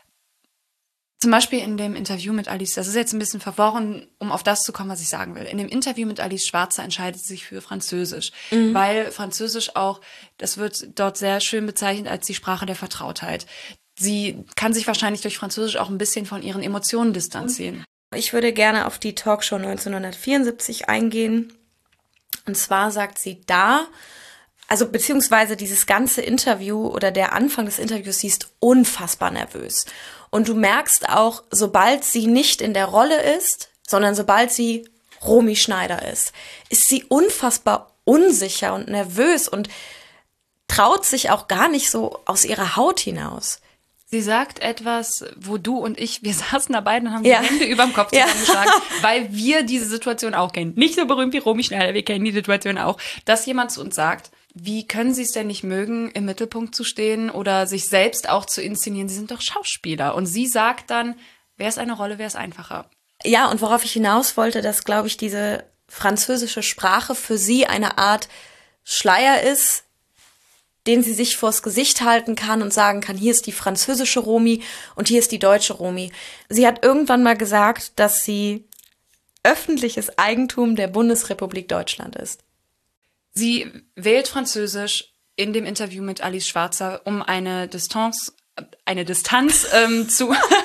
Zum Beispiel in dem Interview mit Alice, das ist jetzt ein bisschen verworren, um auf das zu kommen, was ich sagen will. In dem Interview mit Alice Schwarzer entscheidet sie sich für Französisch, mhm. weil Französisch auch, das wird dort sehr schön bezeichnet als die Sprache der Vertrautheit. Sie kann sich wahrscheinlich durch Französisch auch ein bisschen von ihren Emotionen distanzieren. Ich würde gerne auf die Talkshow neunzehnhundertvierundsiebzig eingehen. Und zwar sagt sie da, also beziehungsweise dieses ganze Interview oder der Anfang des Interviews, sie ist unfassbar nervös. Und du merkst auch, sobald sie nicht in der Rolle ist, sondern sobald sie Romy Schneider ist, ist sie unfassbar unsicher und nervös und traut sich auch gar nicht so aus ihrer Haut hinaus. Sie sagt etwas, wo du und ich, wir saßen da beide und haben ja. die Hände überm Kopf zusammengeschlagen, ja. weil wir diese Situation auch kennen. Nicht so berühmt wie Romy Schneider, wir kennen die Situation auch, dass jemand zu uns sagt, wie können sie es denn nicht mögen, im Mittelpunkt zu stehen oder sich selbst auch zu inszenieren? Sie sind doch Schauspieler. Und sie sagt dann, wer ist eine Rolle, wer ist einfacher? Ja, und worauf ich hinaus wollte, dass, glaube ich, diese französische Sprache für sie eine Art Schleier ist, den sie sich vors Gesicht halten kann und sagen kann, hier ist die französische Romy und hier ist die deutsche Romy. Sie hat irgendwann mal gesagt, dass sie öffentliches Eigentum der Bundesrepublik Deutschland ist. Sie wählt Französisch in dem Interview mit Alice Schwarzer, um eine Distanz, eine Distanz ähm, zu,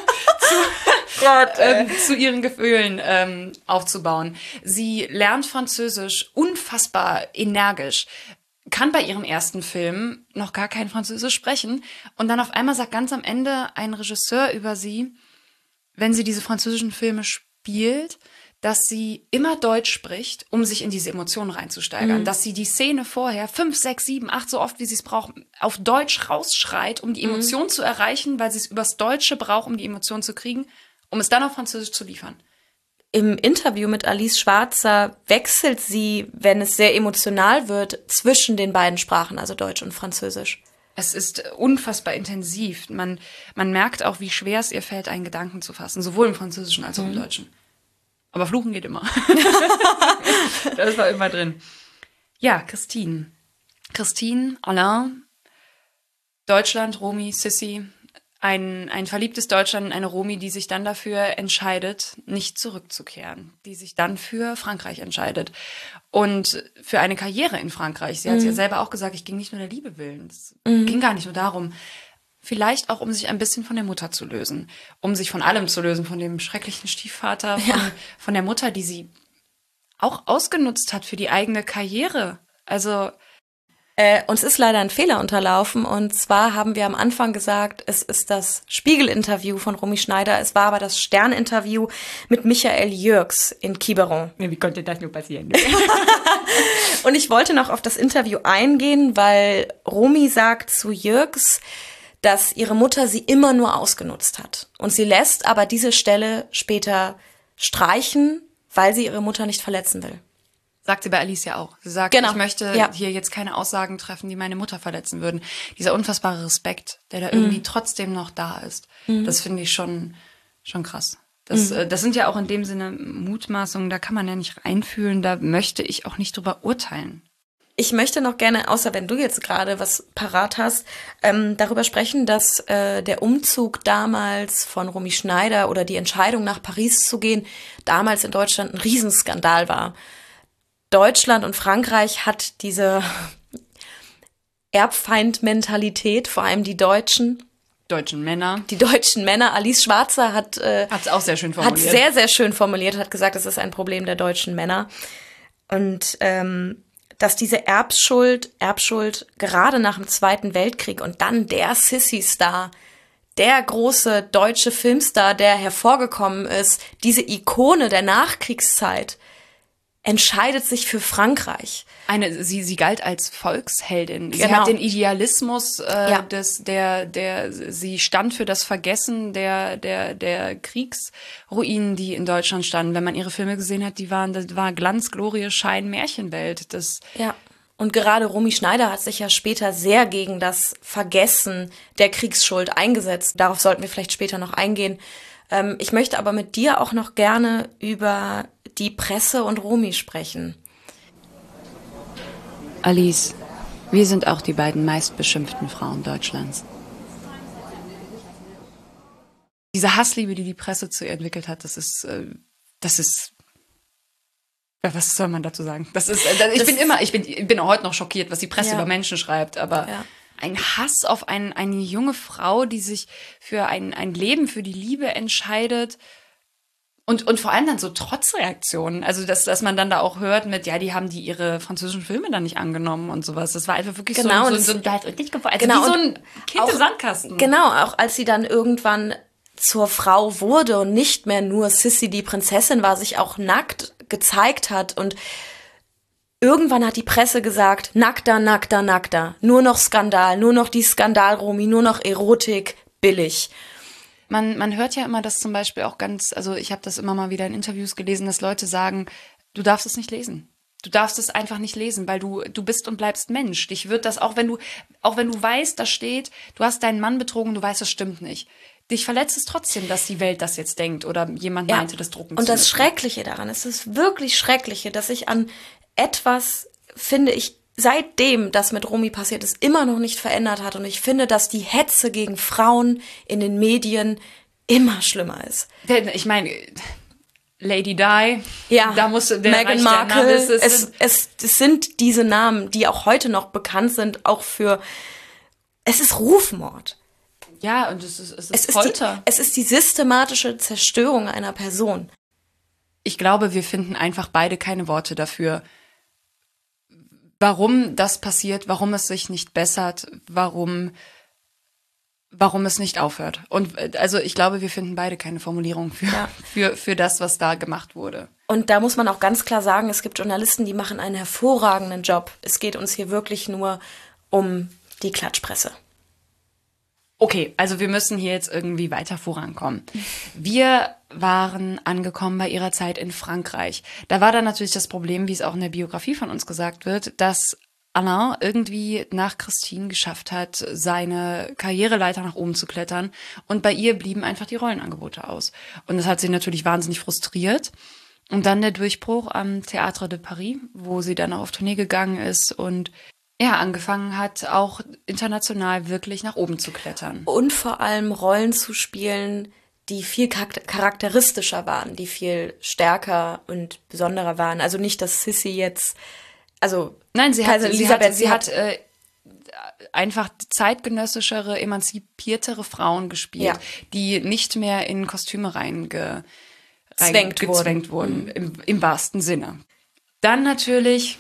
zu, Gott, ähm, zu ihren Gefühlen ähm, aufzubauen. Sie lernt Französisch unfassbar energisch, kann bei ihrem ersten Film noch gar kein Französisch sprechen und dann auf einmal sagt ganz am Ende ein Regisseur über sie, wenn sie diese französischen Filme spielt, dass sie immer Deutsch spricht, um sich in diese Emotionen reinzusteigern. Mhm. Dass sie die Szene vorher fünf, sechs, sieben, acht, so oft wie sie es braucht, auf Deutsch rausschreit, um die Emotion mhm. zu erreichen, weil sie es übers Deutsche braucht, um die Emotion zu kriegen, um es dann auf Französisch zu liefern. Im Interview mit Alice Schwarzer wechselt sie, wenn es sehr emotional wird, zwischen den beiden Sprachen, also Deutsch und Französisch. Es ist unfassbar intensiv. Man, man merkt auch, wie schwer es ihr fällt, einen Gedanken zu fassen, sowohl im Französischen als auch im mhm. Deutschen. Aber fluchen geht immer. Das war immer drin. Ja, Christine. Christine, Alain, Deutschland, Romy, Sissy. Ein, ein verliebtes Deutschland, eine Romy, die sich dann dafür entscheidet, nicht zurückzukehren. Die sich dann für Frankreich entscheidet. Und für eine Karriere in Frankreich. Sie hat mhm. ja selber auch gesagt, ich ging nicht nur der Liebe willen. Es mhm. ging gar nicht nur darum. Vielleicht auch, um sich ein bisschen von der Mutter zu lösen. Um sich von allem zu lösen. Von dem schrecklichen Stiefvater, von, ja. von der Mutter, die sie auch ausgenutzt hat für die eigene Karriere. Also äh, uns ist leider ein Fehler unterlaufen. Und zwar haben wir am Anfang gesagt, es ist das Spiegel-Interview von Romy Schneider. Es war aber das Stern-Interview mit Michael Jürgs in Quiberon. Wie konnte das nur passieren? Und ich wollte noch auf das Interview eingehen, weil Romy sagt zu Jürgs, dass ihre Mutter sie immer nur ausgenutzt hat. Und sie lässt aber diese Stelle später streichen, weil sie ihre Mutter nicht verletzen will. Sagt sie bei Alice ja auch. Sie sagt, genau. ich möchte ja. hier jetzt keine Aussagen treffen, die meine Mutter verletzen würden. Dieser unfassbare Respekt, der da irgendwie mhm. trotzdem noch da ist, mhm. das finde ich schon, schon krass. Das, mhm. das sind ja auch in dem Sinne Mutmaßungen, da kann man ja nicht reinfühlen, da möchte ich auch nicht drüber urteilen. Ich möchte noch gerne, außer wenn du jetzt gerade was parat hast, ähm, darüber sprechen, dass äh, der Umzug damals von Romy Schneider oder die Entscheidung nach Paris zu gehen, damals in Deutschland ein Riesenskandal war. Deutschland und Frankreich hat diese Erbfeindmentalität, vor allem die Deutschen. Deutschen Männer. Die deutschen Männer. Alice Schwarzer hat äh, hat's auch sehr schön formuliert. Hat sehr, sehr schön formuliert, hat gesagt, es ist ein Problem der deutschen Männer. Und ähm, dass diese Erbschuld, Erbschuld gerade nach dem Zweiten Weltkrieg und dann der Sissy-Star, der große deutsche Filmstar, der hervorgekommen ist, diese Ikone der Nachkriegszeit, entscheidet sich für Frankreich. Eine, sie, sie galt als Volksheldin. Sie Genau. hat den Idealismus, äh, Ja. des, der, der, sie stand für das Vergessen der, der, der Kriegsruinen, die in Deutschland standen. Wenn man ihre Filme gesehen hat, die waren, das war Glanz, Glorie, Schein, Märchenwelt. Das, Ja. Und gerade Romy Schneider hat sich ja später sehr gegen das Vergessen der Kriegsschuld eingesetzt. Darauf sollten wir vielleicht später noch eingehen. Ähm, ich möchte aber mit dir auch noch gerne über die Presse und Romy sprechen. Alice, wir sind auch die beiden meistbeschimpften Frauen Deutschlands. Diese Hassliebe, die die Presse zu ihr entwickelt hat, das ist, äh, das ist, ja, was soll man dazu sagen? Das ist, äh, ich das bin immer, ich bin, ich bin auch heute noch schockiert, was die Presse Ja. über Menschen schreibt, aber Ja. ein Hass auf ein, eine junge Frau, die sich für ein, ein Leben, für die Liebe entscheidet. Und, und vor allem dann so Trotzreaktionen. Also, dass, dass man dann da auch hört mit, ja, die haben die ihre französischen Filme dann nicht angenommen und sowas. Das war einfach wirklich Genau, so, und so, so, so also genau, wie so und ein Kind auch- im Sandkasten. Genau, auch als sie dann irgendwann zur Frau wurde und nicht mehr nur Sissy die Prinzessin war, sich auch nackt gezeigt hat. Und irgendwann hat die Presse gesagt, nackter, nackter, nackter. Nur noch Skandal, nur noch die Skandal-Romy, nur noch Erotik, billig. Man, man hört ja immer, dass zum Beispiel auch ganz, also ich habe das immer mal wieder in Interviews gelesen, dass Leute sagen, du darfst es nicht lesen. Du darfst es einfach nicht lesen, weil du du bist und bleibst Mensch. Dich wird das, auch wenn du auch wenn du weißt, da steht, du hast deinen Mann betrogen, du weißt, das stimmt nicht. Dich verletzt es trotzdem, dass die Welt das jetzt denkt oder jemand Ja. meinte, das drucken Und zu das müssen. Schreckliche daran ist, das wirklich Schreckliche, dass ich an etwas, finde ich, seitdem das mit Romy passiert ist, immer noch nicht verändert hat. Und ich finde, dass die Hetze gegen Frauen in den Medien immer schlimmer ist. Denn ich meine, Lady Di, Ja, da musste der Meghan Reich der Markle, Name, es, es, es, es, es sind diese Namen, die auch heute noch bekannt sind, auch für, es ist Rufmord. ja, und es ist, es ist Es ist, die, Folter. es ist die systematische Zerstörung einer Person. Ich glaube, wir finden einfach beide keine Worte dafür, warum das passiert, warum es sich nicht bessert, warum, warum es nicht aufhört. Und äh, also ich glaube, wir finden beide keine Formulierung für, Ja. für, für das, was da gemacht wurde. Und da muss man auch ganz klar sagen, es gibt Journalisten, die machen einen hervorragenden Job. Es geht uns hier wirklich nur um die Klatschpresse. Okay, also wir müssen hier jetzt irgendwie weiter vorankommen. Wir waren angekommen bei ihrer Zeit in Frankreich. Da war dann natürlich das Problem, wie es auch in der Biografie von uns gesagt wird, dass Alain irgendwie nach Christine geschafft hat, seine Karriereleiter nach oben zu klettern. Und bei ihr blieben einfach die Rollenangebote aus. Und das hat sie natürlich wahnsinnig frustriert. Und dann der Durchbruch am Théâtre de Paris, wo sie dann auch auf Tournee gegangen ist und ja, angefangen hat, auch international wirklich nach oben zu klettern. Und vor allem Rollen zu spielen, die viel charakteristischer waren, die viel stärker und besonderer waren. Also nicht, dass Sissy jetzt, also Nein, sie hat, Kaiserin sie Elisabeth, hat, sie hat äh, einfach zeitgenössischere, emanzipiertere Frauen gespielt, Ja. die nicht mehr in Kostüme reinge, Zwängt reingezwängt wurden, wurden im, im wahrsten Sinne. Dann natürlich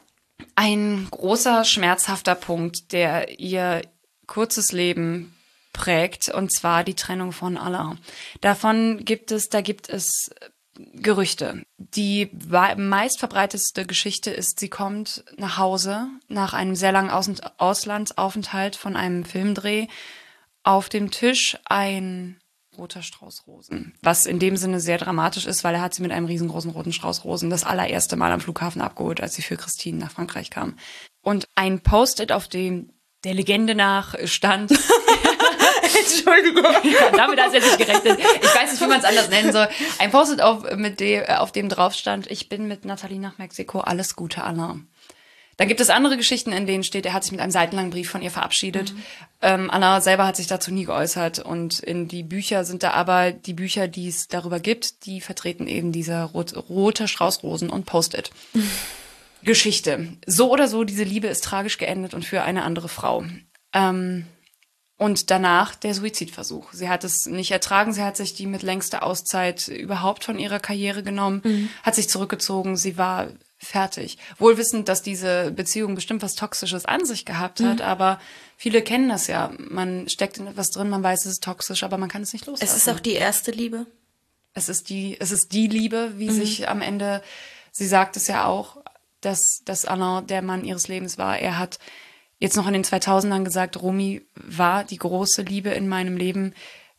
ein großer, schmerzhafter Punkt, der ihr kurzes Leben prägt, und zwar die Trennung von Alain. Davon gibt es, da gibt es Gerüchte. Die meistverbreitetste Geschichte ist, sie kommt nach Hause nach einem sehr langen Aus- Auslandsaufenthalt von einem Filmdreh. Auf dem Tisch ein roter Strauß Rosen, was in dem Sinne sehr dramatisch ist, weil er hat sie mit einem riesengroßen roten Strauß Rosen das allererste Mal am Flughafen abgeholt, als sie für Christine nach Frankreich kam. Und ein Post-it, auf dem der Legende nach stand. Entschuldigung. Ja, damit hat es jetzt nicht gerechnet. Ich weiß nicht, wie man es anders nennen soll. Ein Post-it, auf, mit dem, auf dem drauf stand: Ich bin mit Nathalie nach Mexiko, alles Gute, Alain. Dann gibt es andere Geschichten, in denen steht, er hat sich mit einem seitenlangen Brief von ihr verabschiedet. Mhm. Ähm, Alain selber hat sich dazu nie geäußert. Und in die Bücher sind da aber die Bücher, die es darüber gibt, die vertreten eben diese rot, rote Straußrosen und Post-it. Mhm. Geschichte. So oder so, diese Liebe ist tragisch geendet und für eine andere Frau. Ähm, und danach der Suizidversuch. Sie hat es nicht ertragen. Sie hat sich die mit längster Auszeit überhaupt von ihrer Karriere genommen, mhm. hat sich zurückgezogen. Sie war fertig. Wohl wissend, dass diese Beziehung bestimmt was Toxisches an sich gehabt hat, mhm. aber viele kennen das ja. Man steckt in etwas drin, man weiß, es ist toxisch, aber man kann es nicht loslassen. Es ist auch die erste Liebe. Es ist die, es ist die Liebe, wie mhm. sich am Ende, sie sagt es ja auch, dass, dass Alain der Mann ihres Lebens war. Er hat jetzt noch in den zweitausendern gesagt, Romy war die große Liebe in meinem Leben.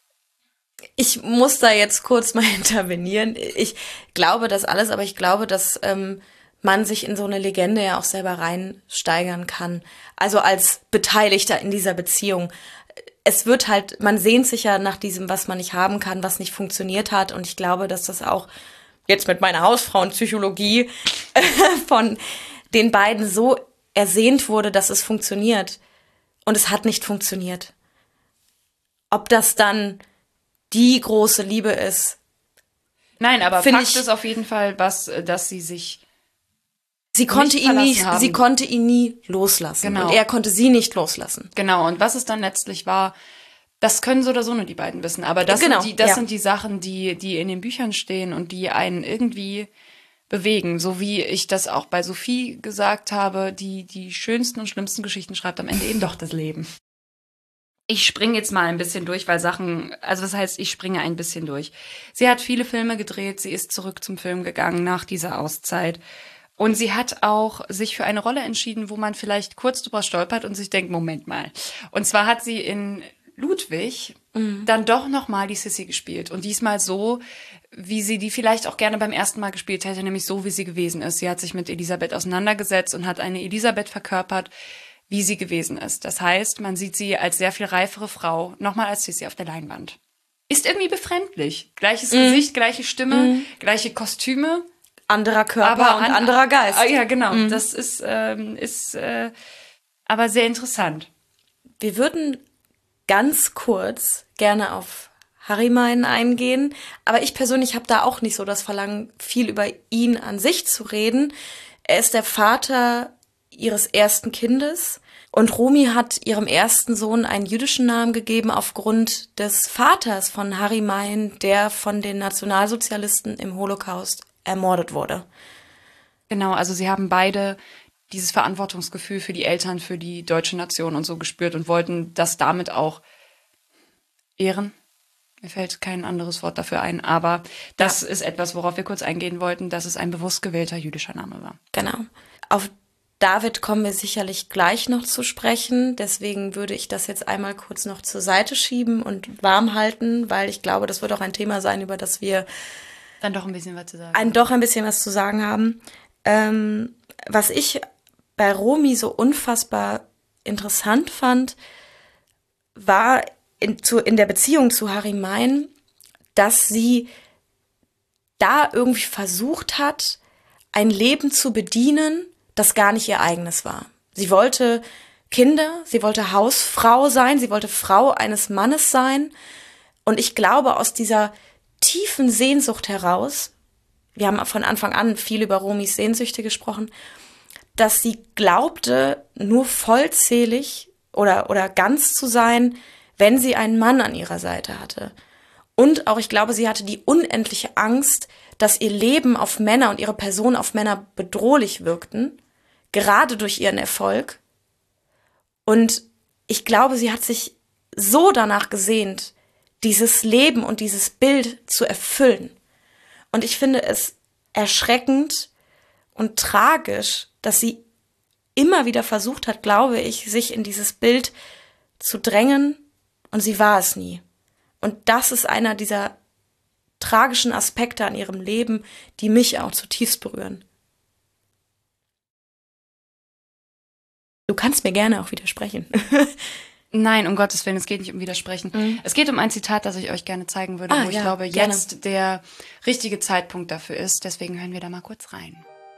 Ich muss da jetzt kurz mal intervenieren. Ich glaube das alles, aber ich glaube, dass ähm, man sich in so eine Legende ja auch selber reinsteigern kann. Also als Beteiligter in dieser Beziehung. Es wird halt, man sehnt sich ja nach diesem, was man nicht haben kann, was nicht funktioniert hat. Und ich glaube, dass das auch jetzt mit meiner Hausfrauenpsychologie von den beiden so ersehnt wurde, dass es funktioniert. Und es hat nicht funktioniert. Ob das dann die große Liebe ist. Nein, aber Find Fakt ich, ist auf jeden Fall, was, dass sie sich Sie konnte ihn nie, sie konnte ihn nie loslassen. Genau. Und er konnte sie nicht loslassen. Genau. Und was es dann letztlich war, das können so oder so nur die beiden wissen. Aber das, genau, sind, die, das ja. sind die Sachen, die, die in den Büchern stehen und die einen irgendwie bewegen. So wie ich das auch bei Sophie gesagt habe, die, die schönsten und schlimmsten Geschichten schreibt am Ende eben doch das Leben. Ich springe jetzt mal ein bisschen durch, weil Sachen, also das heißt, ich springe ein bisschen durch. Sie hat viele Filme gedreht, sie ist zurück zum Film gegangen nach dieser Auszeit. Und sie hat auch sich für eine Rolle entschieden, wo man vielleicht kurz drüber stolpert und sich denkt, Moment mal. Und zwar hat sie in Ludwig mhm. dann doch nochmal die Sissi gespielt. Und diesmal so, wie sie die vielleicht auch gerne beim ersten Mal gespielt hätte, nämlich so, wie sie gewesen ist. Sie hat sich mit Elisabeth auseinandergesetzt und hat eine Elisabeth verkörpert, wie sie gewesen ist. Das heißt, man sieht sie als sehr viel reifere Frau, nochmal als Sissi auf der Leinwand. Ist irgendwie befremdlich. Gleiches mm. Gesicht, gleiche Stimme, mm. gleiche Kostüme. Anderer Körper aber und an, anderer Geist. Ah, ja, genau. Mm. Das ist, ähm, ist äh, aber sehr interessant. Wir würden ganz kurz gerne auf Harry Meinen eingehen, aber ich persönlich habe da auch nicht so das Verlangen, viel über ihn an sich zu reden. Er ist der Vater ihres ersten Kindes und Romy hat ihrem ersten Sohn einen jüdischen Namen gegeben aufgrund des Vaters von Harry Mein, der von den Nationalsozialisten im Holocaust ermordet wurde. Genau, also sie haben beide dieses Verantwortungsgefühl für die Eltern, für die deutsche Nation und so gespürt und wollten das damit auch ehren. Mir fällt kein anderes Wort dafür ein, aber das ja. ist etwas, worauf wir kurz eingehen wollten, dass es ein bewusst gewählter jüdischer Name war. Genau. Auf David kommen wir sicherlich gleich noch zu sprechen, deswegen würde ich das jetzt einmal kurz noch zur Seite schieben und warm halten, weil ich glaube, das wird auch ein Thema sein, über das wir dann doch ein bisschen was zu sagen ein doch ein bisschen was zu sagen haben. Ähm, was ich bei Romy so unfassbar interessant fand, war in, zu, in der Beziehung zu Harry Mein, dass sie da irgendwie versucht hat, ein Leben zu bedienen, das gar nicht ihr eigenes war. Sie wollte Kinder, sie wollte Hausfrau sein, sie wollte Frau eines Mannes sein. Und ich glaube, aus dieser tiefen Sehnsucht heraus, wir haben von Anfang an viel über Romys Sehnsüchte gesprochen, dass sie glaubte, nur vollzählig oder, oder ganz zu sein, wenn sie einen Mann an ihrer Seite hatte. Und auch, ich glaube, sie hatte die unendliche Angst, dass ihr Leben auf Männer und ihre Person auf Männer bedrohlich wirkten, gerade durch ihren Erfolg. Und ich glaube, sie hat sich so danach gesehnt, dieses Leben und dieses Bild zu erfüllen. Und ich finde es erschreckend und tragisch, dass sie immer wieder versucht hat, glaube ich, sich in dieses Bild zu drängen, und sie war es nie. Und das ist einer dieser tragischen Aspekte an ihrem Leben, die mich auch zutiefst berühren. Du kannst mir gerne auch widersprechen. Nein, um Gottes Willen, es geht nicht um Widersprechen. Mhm. Es geht um ein Zitat, das ich euch gerne zeigen würde, ah, wo ich ja, glaube, gerne. jetzt der richtige Zeitpunkt dafür ist. Deswegen hören wir da mal kurz rein.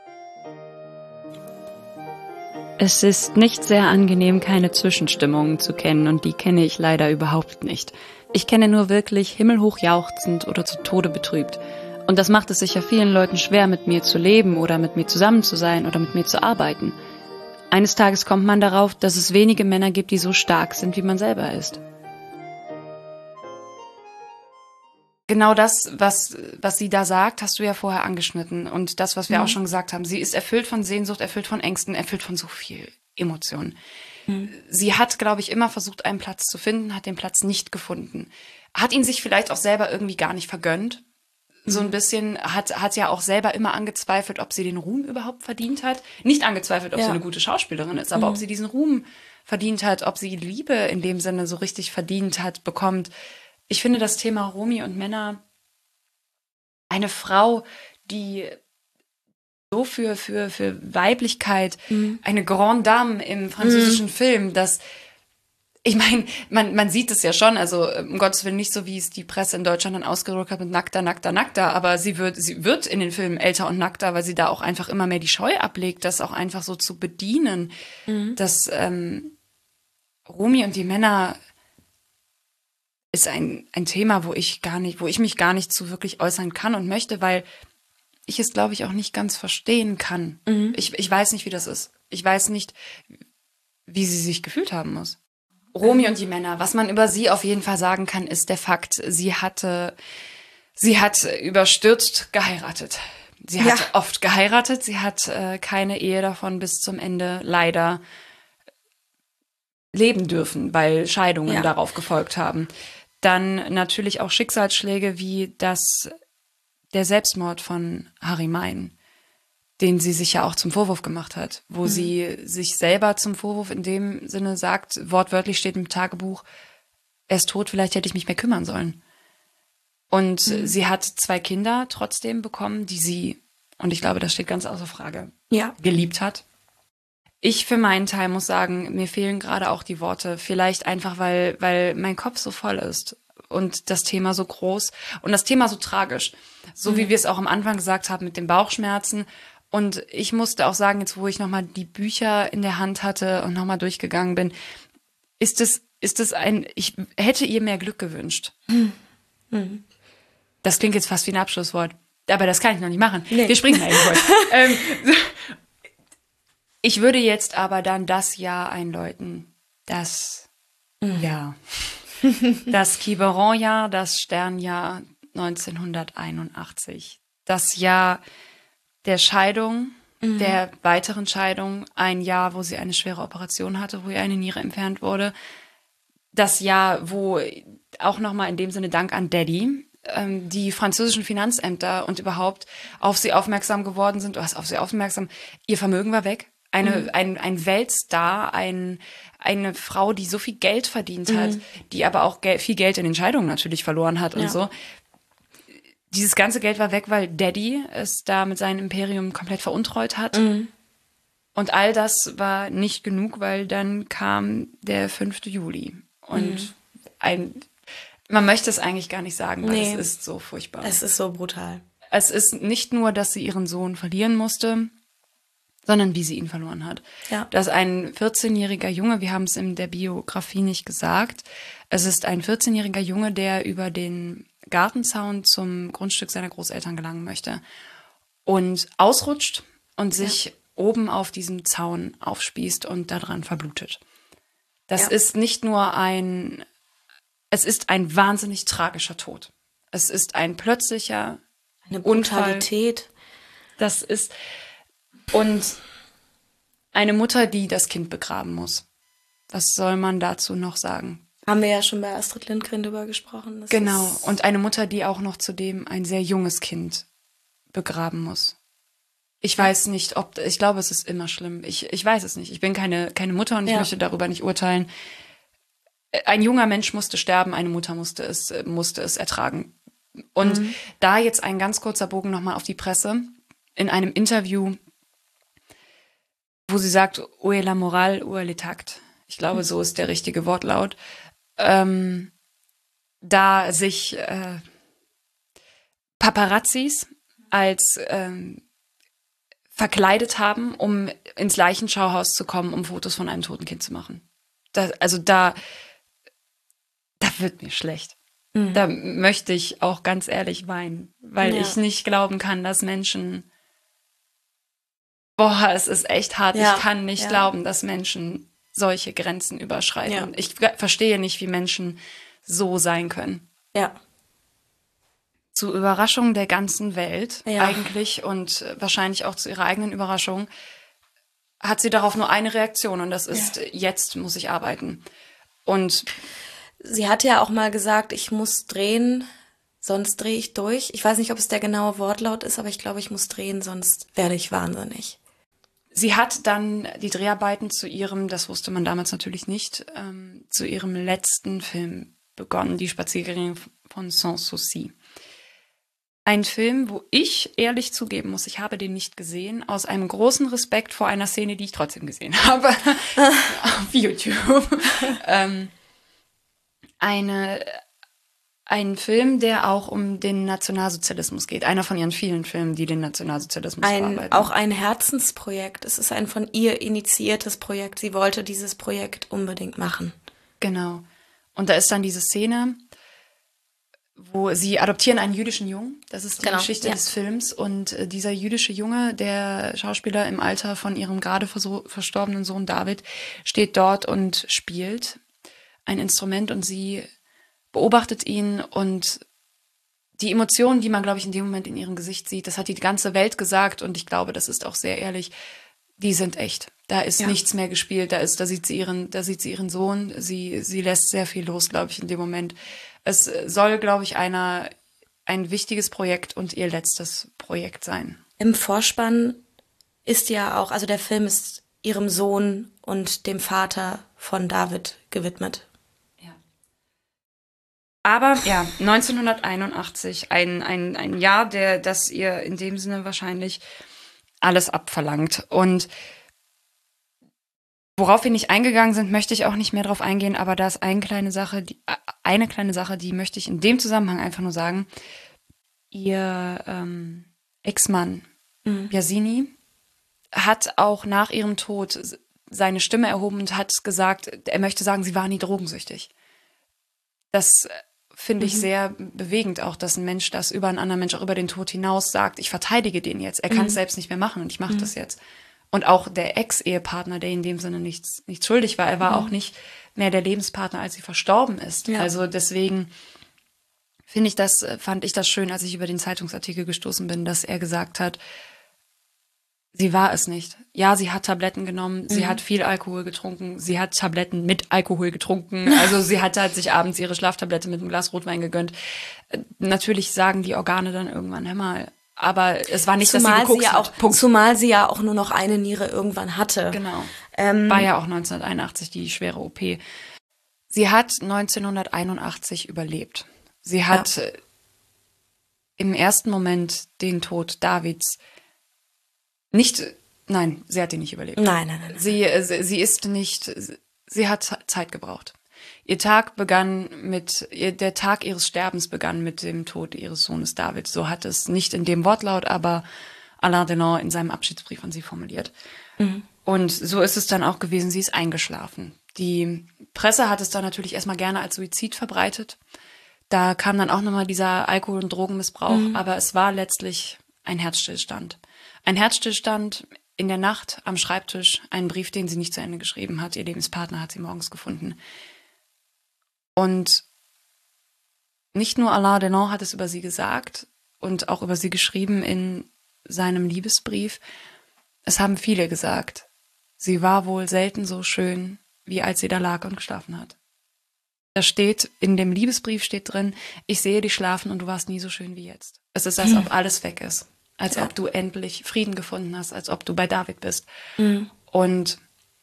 Es ist nicht sehr angenehm, keine Zwischenstimmungen zu kennen, und die kenne ich leider überhaupt nicht. Ich kenne nur wirklich himmelhoch jauchzend oder zu Tode betrübt. Und das macht es sicher vielen Leuten schwer, mit mir zu leben oder mit mir zusammen zu sein oder mit mir zu arbeiten. Eines Tages kommt man darauf, dass es wenige Männer gibt, die so stark sind, wie man selber ist. Genau das, was, was sie da sagt, hast du ja vorher angeschnitten. Und das, was wir mhm. auch schon gesagt haben. Sie ist erfüllt von Sehnsucht, erfüllt von Ängsten, erfüllt von so viel Emotionen. Mhm. Sie hat, glaube ich, immer versucht, einen Platz zu finden, hat den Platz nicht gefunden. Hat ihn sich vielleicht auch selber irgendwie gar nicht vergönnt. Mhm. So ein bisschen, hat, hat ja auch selber immer angezweifelt, ob sie den Ruhm überhaupt verdient hat. Nicht angezweifelt, ob ja. sie eine gute Schauspielerin ist, aber mhm. ob sie diesen Ruhm verdient hat, ob sie Liebe in dem Sinne so richtig verdient hat, bekommt. Ich finde das Thema Romy und Männer, eine Frau, die so für, für, für Weiblichkeit, mhm. eine Grande Dame im französischen mhm. Film, dass, ich meine, man, man sieht es ja schon, also um Gottes Willen nicht so, wie es die Presse in Deutschland dann ausgedrückt hat mit nackter, nackter, nackter, aber sie wird, sie wird in den Filmen älter und nackter, weil sie da auch einfach immer mehr die Scheu ablegt, das auch einfach so zu bedienen, mhm. dass ähm, Romy und die Männer ist ein, ein Thema, wo ich gar nicht, wo ich mich gar nicht zu wirklich äußern kann und möchte, weil ich es, glaube ich, auch nicht ganz verstehen kann. Mhm. Ich, ich weiß nicht, wie das ist. Ich weiß nicht, wie sie sich gefühlt haben muss. Romy und die Männer, was man über sie auf jeden Fall sagen kann, ist der Fakt, sie hatte, sie hat überstürzt geheiratet. Sie hat ja. oft geheiratet, sie hat äh, keine Ehe davon bis zum Ende leider leben dürfen, weil Scheidungen ja. darauf gefolgt haben. Dann natürlich auch Schicksalsschläge wie das, der Selbstmord von Harry Mein, den sie sich ja auch zum Vorwurf gemacht hat, wo mhm. sie sich selber zum Vorwurf in dem Sinne sagt, wortwörtlich steht im Tagebuch, er ist tot, vielleicht hätte ich mich mehr kümmern sollen. Und mhm. sie hat zwei Kinder trotzdem bekommen, die sie, und ich glaube, das steht ganz außer Frage, ja. geliebt hat. Ich für meinen Teil muss sagen, mir fehlen gerade auch die Worte. Vielleicht einfach, weil, weil mein Kopf so voll ist und das Thema so groß und das Thema so tragisch. So mhm. wie wir es auch am Anfang gesagt haben mit den Bauchschmerzen. Und ich musste auch sagen, jetzt wo ich nochmal die Bücher in der Hand hatte und nochmal durchgegangen bin, ist es, ist es ein, ich hätte ihr mehr Glück gewünscht. Mhm. Das klingt jetzt fast wie ein Abschlusswort, aber das kann ich noch nicht machen. Nee. Wir springen einfach. ähm, ich würde jetzt aber dann das Jahr einläuten, das mhm. Jahr. Das Quiberon-Jahr, das Sternjahr neunzehnhunderteinundachtzig. Das Jahr der Scheidung, mhm. der weiteren Scheidung, ein Jahr, wo sie eine schwere Operation hatte, wo ihr eine Niere entfernt wurde. Das Jahr, wo auch nochmal in dem Sinne Dank an Daddy, ähm, die französischen Finanzämter und überhaupt auf sie aufmerksam geworden sind, was auf sie aufmerksam, ihr Vermögen war weg. Eine, mhm. ein, ein Weltstar, ein, eine Frau, die so viel Geld verdient hat, mhm. die aber auch Gel- viel Geld in den Scheidungen natürlich verloren hat und ja. so. Dieses ganze Geld war weg, weil Daddy es da mit seinem Imperium komplett veruntreut hat. Mhm. Und all das war nicht genug, weil dann kam der fünfte Juli. Und mhm. ein, man möchte es eigentlich gar nicht sagen, weil nee. es ist so furchtbar. Es ist so brutal. Es ist nicht nur, dass sie ihren Sohn verlieren musste, sondern wie sie ihn verloren hat. Ja. Dass ein vierzehnjähriger Junge, wir haben es in der Biografie nicht gesagt, es ist ein vierzehnjähriger Junge, der über den Gartenzaun zum Grundstück seiner Großeltern gelangen möchte und ausrutscht und sich ja. oben auf diesem Zaun aufspießt und daran verblutet. Das ja. ist nicht nur ein, es ist ein wahnsinnig tragischer Tod. Es ist ein plötzlicher Eine Brutalität. Unfall. Das ist, und eine Mutter, die das Kind begraben muss. Was soll man dazu noch sagen? Haben wir ja schon bei Astrid Lindgren drüber gesprochen. Das genau, und eine Mutter, die auch noch zudem ein sehr junges Kind begraben muss. Ich weiß nicht, ob, ich glaube, es ist immer schlimm. Ich, ich weiß es nicht. Ich bin keine, keine Mutter und ich ja. möchte darüber nicht urteilen. Ein junger Mensch musste sterben, eine Mutter musste es, musste es ertragen. Und mhm. da jetzt ein ganz kurzer Bogen nochmal auf die Presse. In einem Interview, wo sie sagt, où est la morale, où est le tact? Ich glaube, mhm. so ist der richtige Wortlaut. Ähm, da sich äh, Paparazzis als ähm, verkleidet haben, um ins Leichenschauhaus zu kommen, um Fotos von einem toten Kind zu machen. Das, also da, da wird mir schlecht. Mhm. Da möchte ich auch ganz ehrlich weinen, weil ja. ich nicht glauben kann, dass Menschen, boah, es ist echt hart, ja. ich kann nicht ja. glauben, dass Menschen solche Grenzen überschreiten. Ja. Ich verstehe nicht, wie Menschen so sein können. Ja. Zur Überraschung der ganzen Welt ja. eigentlich und wahrscheinlich auch zu ihrer eigenen Überraschung hat sie darauf nur eine Reaktion und das ist, ja. jetzt muss ich arbeiten. Und sie hat ja auch mal gesagt, ich muss drehen, sonst drehe ich durch. Ich weiß nicht, ob es der genaue Wortlaut ist, aber ich glaube, ich muss drehen, sonst werde ich wahnsinnig. Sie hat dann die Dreharbeiten zu ihrem, das wusste man damals natürlich nicht, ähm, zu ihrem letzten Film begonnen, Die Spaziergänge von Sanssouci. Ein Film, wo ich ehrlich zugeben muss, ich habe den nicht gesehen, aus einem großen Respekt vor einer Szene, die ich trotzdem gesehen habe, auf YouTube. ähm, eine, ein Film, der auch um den Nationalsozialismus geht. Einer von ihren vielen Filmen, die den Nationalsozialismus ein, bearbeiten. Auch ein Herzensprojekt. Es ist ein von ihr initiiertes Projekt. Sie wollte dieses Projekt unbedingt machen. Genau. Und da ist dann diese Szene, wo sie adoptieren einen jüdischen Jungen. Das ist die genau, Geschichte ja. des Films. Und äh, dieser jüdische Junge, der Schauspieler im Alter von ihrem gerade verso- verstorbenen Sohn David, steht dort und spielt ein Instrument und sie beobachtet ihn und die Emotionen, die man, glaube ich, in dem Moment in ihrem Gesicht sieht, das hat die ganze Welt gesagt und ich glaube, das ist auch sehr ehrlich, die sind echt. Da ist ja. nichts mehr gespielt, da ist, da sieht sie ihren, da sieht sie ihren Sohn, sie, sie lässt sehr viel los, glaube ich, in dem Moment. Es soll, glaube ich, einer, ein wichtiges Projekt und ihr letztes Projekt sein. Im Vorspann ist ja auch, also der Film ist ihrem Sohn und dem Vater von David gewidmet. Aber ja, neunzehnhunderteinundachtzig, ein, ein, ein Jahr, der, das ihr in dem Sinne wahrscheinlich alles abverlangt. Und worauf wir nicht eingegangen sind, möchte ich auch nicht mehr drauf eingehen, aber da ist eine kleine Sache, die, eine kleine Sache, die möchte ich in dem Zusammenhang einfach nur sagen. Ihr ähm, Ex-Mann, mhm. Yassini, hat auch nach ihrem Tod seine Stimme erhoben und hat gesagt, er möchte sagen, sie war nie drogensüchtig. Das finde ich mhm. sehr bewegend auch, dass ein Mensch das über einen anderen Mensch, auch über den Tod hinaus sagt, ich verteidige den jetzt. Er kann es mhm. selbst nicht mehr machen und ich mache mhm. das jetzt. Und auch der Ex-Ehepartner, der in dem Sinne nichts, nichts schuldig war, er war mhm. auch nicht mehr der Lebenspartner, als sie verstorben ist. Ja. Also deswegen finde ich das, fand ich das schön, als ich über den Zeitungsartikel gestoßen bin, dass er gesagt hat, sie war es nicht. Ja, sie hat Tabletten genommen, mhm. sie hat viel Alkohol getrunken, sie hat Tabletten mit Alkohol getrunken, also sie hat halt sich abends ihre Schlaftablette mit einem Glas Rotwein gegönnt. Natürlich sagen die Organe dann irgendwann, hör mal, aber es war nicht, zumal dass sie geguckt sie ja auch, hat. Punkt. Zumal sie ja auch nur noch eine Niere irgendwann hatte. Genau. Ähm, war ja auch neunzehnhunderteinundachtzig die schwere O P. Sie hat neunzehnhunderteinundachtzig überlebt. Sie hat ja. im ersten Moment den Tod Davids nicht, nein, sie hat ihn nicht überlebt. Nein, nein, nein. nein. Sie, sie ist nicht, sie hat Zeit gebraucht. Ihr Tag begann mit, der Tag ihres Sterbens begann mit dem Tod ihres Sohnes David. So hat es nicht in dem Wortlaut, aber Alain Delon in seinem Abschiedsbrief an sie formuliert. Mhm. Und so ist es dann auch gewesen, sie ist eingeschlafen. Die Presse hat es dann natürlich erstmal gerne als Suizid verbreitet. Da kam dann auch nochmal dieser Alkohol- und Drogenmissbrauch, mhm. aber es war letztlich ein Herzstillstand. Ein Herzstillstand in der Nacht am Schreibtisch, einen Brief, den sie nicht zu Ende geschrieben hat. Ihr Lebenspartner hat sie morgens gefunden. Und nicht nur Alain Delon hat es über sie gesagt und auch über sie geschrieben in seinem Liebesbrief. Es haben viele gesagt, sie war wohl selten so schön, wie als sie da lag und geschlafen hat. Da steht, in dem Liebesbrief steht drin, ich sehe dich schlafen und du warst nie so schön wie jetzt. Es ist, als ob alles weg ist. Als ja. ob du endlich Frieden gefunden hast, als ob du bei David bist. Mhm. Und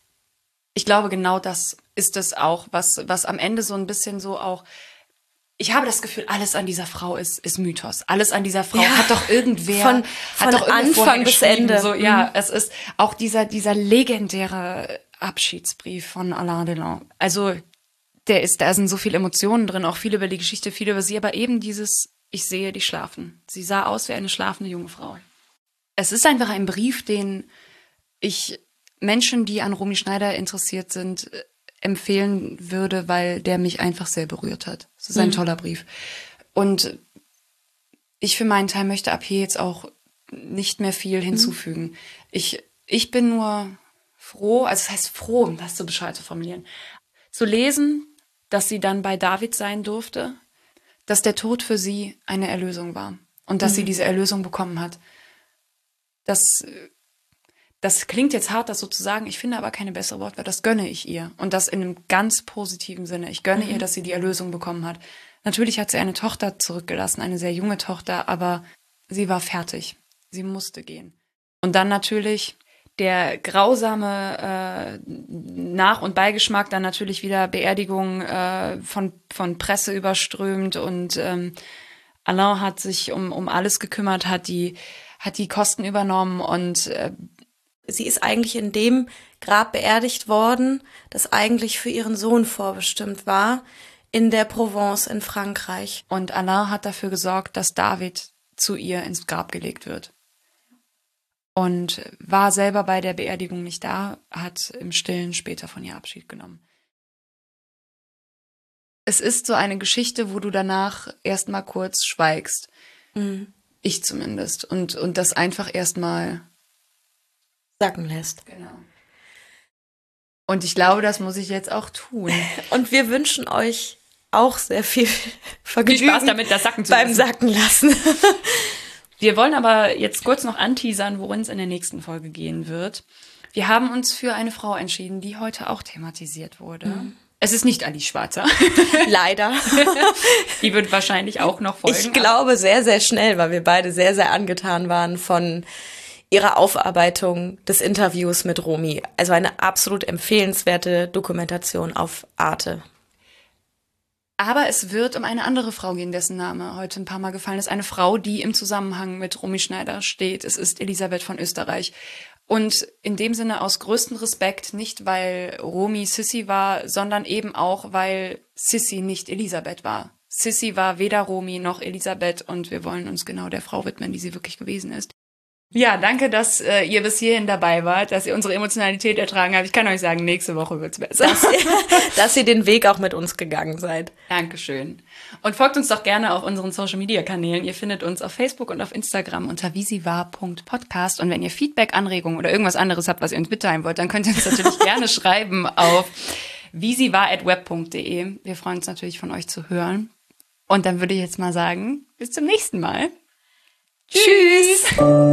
ich glaube, genau das ist es auch, was, was am Ende so ein bisschen so auch, ich habe das Gefühl, alles an dieser Frau ist, ist Mythos. Alles an dieser Frau ja. hat doch irgendwer, von, hat von doch Anfang bis Ende. So, ja, mhm. es ist auch dieser, dieser legendäre Abschiedsbrief von Alain Delon. Also, der ist, da sind so viele Emotionen drin, auch viel über die Geschichte, viel über sie, aber eben dieses, ich sehe dich schlafen. Sie sah aus wie eine schlafende junge Frau. Es ist einfach ein Brief, den ich Menschen, die an Romy Schneider interessiert sind, empfehlen würde, weil der mich einfach sehr berührt hat. Es ist ein mhm. toller Brief. Und ich für meinen Teil möchte ab hier jetzt auch nicht mehr viel hinzufügen. Mhm. Ich, ich bin nur froh, also es heißt froh, um das so bescheuert zu formulieren, zu lesen, dass sie dann bei David sein durfte, dass der Tod für sie eine Erlösung war und dass mhm. sie diese Erlösung bekommen hat. Das, das klingt jetzt hart, das so zu sagen, ich finde aber keine bessere Wortwahl, das gönne ich ihr. Und das in einem ganz positiven Sinne. Ich gönne mhm. ihr, dass sie die Erlösung bekommen hat. Natürlich hat sie eine Tochter zurückgelassen, eine sehr junge Tochter, aber sie war fertig. Sie musste gehen. Und dann natürlich der grausame äh, Nach- und Beigeschmack, dann natürlich wieder Beerdigung äh, von, von Presse überströmt und ähm, Alain hat sich um, um alles gekümmert, hat die, hat die Kosten übernommen und äh, sie ist eigentlich in dem Grab beerdigt worden, das eigentlich für ihren Sohn vorbestimmt war, in der Provence in Frankreich. Und Alain hat dafür gesorgt, dass David zu ihr ins Grab gelegt wird. Und war selber bei der Beerdigung nicht da, hat im Stillen später von ihr Abschied genommen. Es ist so eine Geschichte, wo du danach erstmal kurz schweigst. Mhm. Ich zumindest. Und, und das einfach erstmal sacken lässt. Genau. Und ich glaube, das muss ich jetzt auch tun. Und wir wünschen euch auch sehr viel Vergnügen viel Spaß damit, das sacken zu beim Sacken lassen. Wir wollen aber jetzt kurz noch anteasern, worin es in der nächsten Folge gehen wird. Wir haben uns für eine Frau entschieden, die heute auch thematisiert wurde. Mhm. Es ist nicht Alice Schwarzer. Leider. Die wird wahrscheinlich auch noch folgen. Ich glaube sehr, sehr schnell, weil wir beide sehr, sehr angetan waren von ihrer Aufarbeitung des Interviews mit Romy. Also eine absolut empfehlenswerte Dokumentation auf Arte. Aber es wird um eine andere Frau gehen, dessen Name heute ein paar Mal gefallen ist. Eine Frau, die im Zusammenhang mit Romy Schneider steht. Es ist Elisabeth von Österreich. Und in dem Sinne aus größtem Respekt, nicht weil Romy Sissi war, sondern eben auch, weil Sissi nicht Elisabeth war. Sissi war weder Romy noch Elisabeth und wir wollen uns genau der Frau widmen, die sie wirklich gewesen ist. Ja, danke, dass äh, ihr bis hierhin dabei wart, dass ihr unsere Emotionalität ertragen habt. Ich kann euch sagen, nächste Woche wird's besser. Dass ihr, dass ihr den Weg auch mit uns gegangen seid. Dankeschön. Und folgt uns doch gerne auf unseren Social-Media-Kanälen. Ihr findet uns auf Facebook und auf Instagram unter wiesie-war punkt podcast. Und wenn ihr Feedback, Anregungen oder irgendwas anderes habt, was ihr uns mitteilen wollt, dann könnt ihr uns natürlich gerne schreiben auf wiesie-war at web punkt de. Wir freuen uns natürlich, von euch zu hören. Und dann würde ich jetzt mal sagen, bis zum nächsten Mal. Tschüss!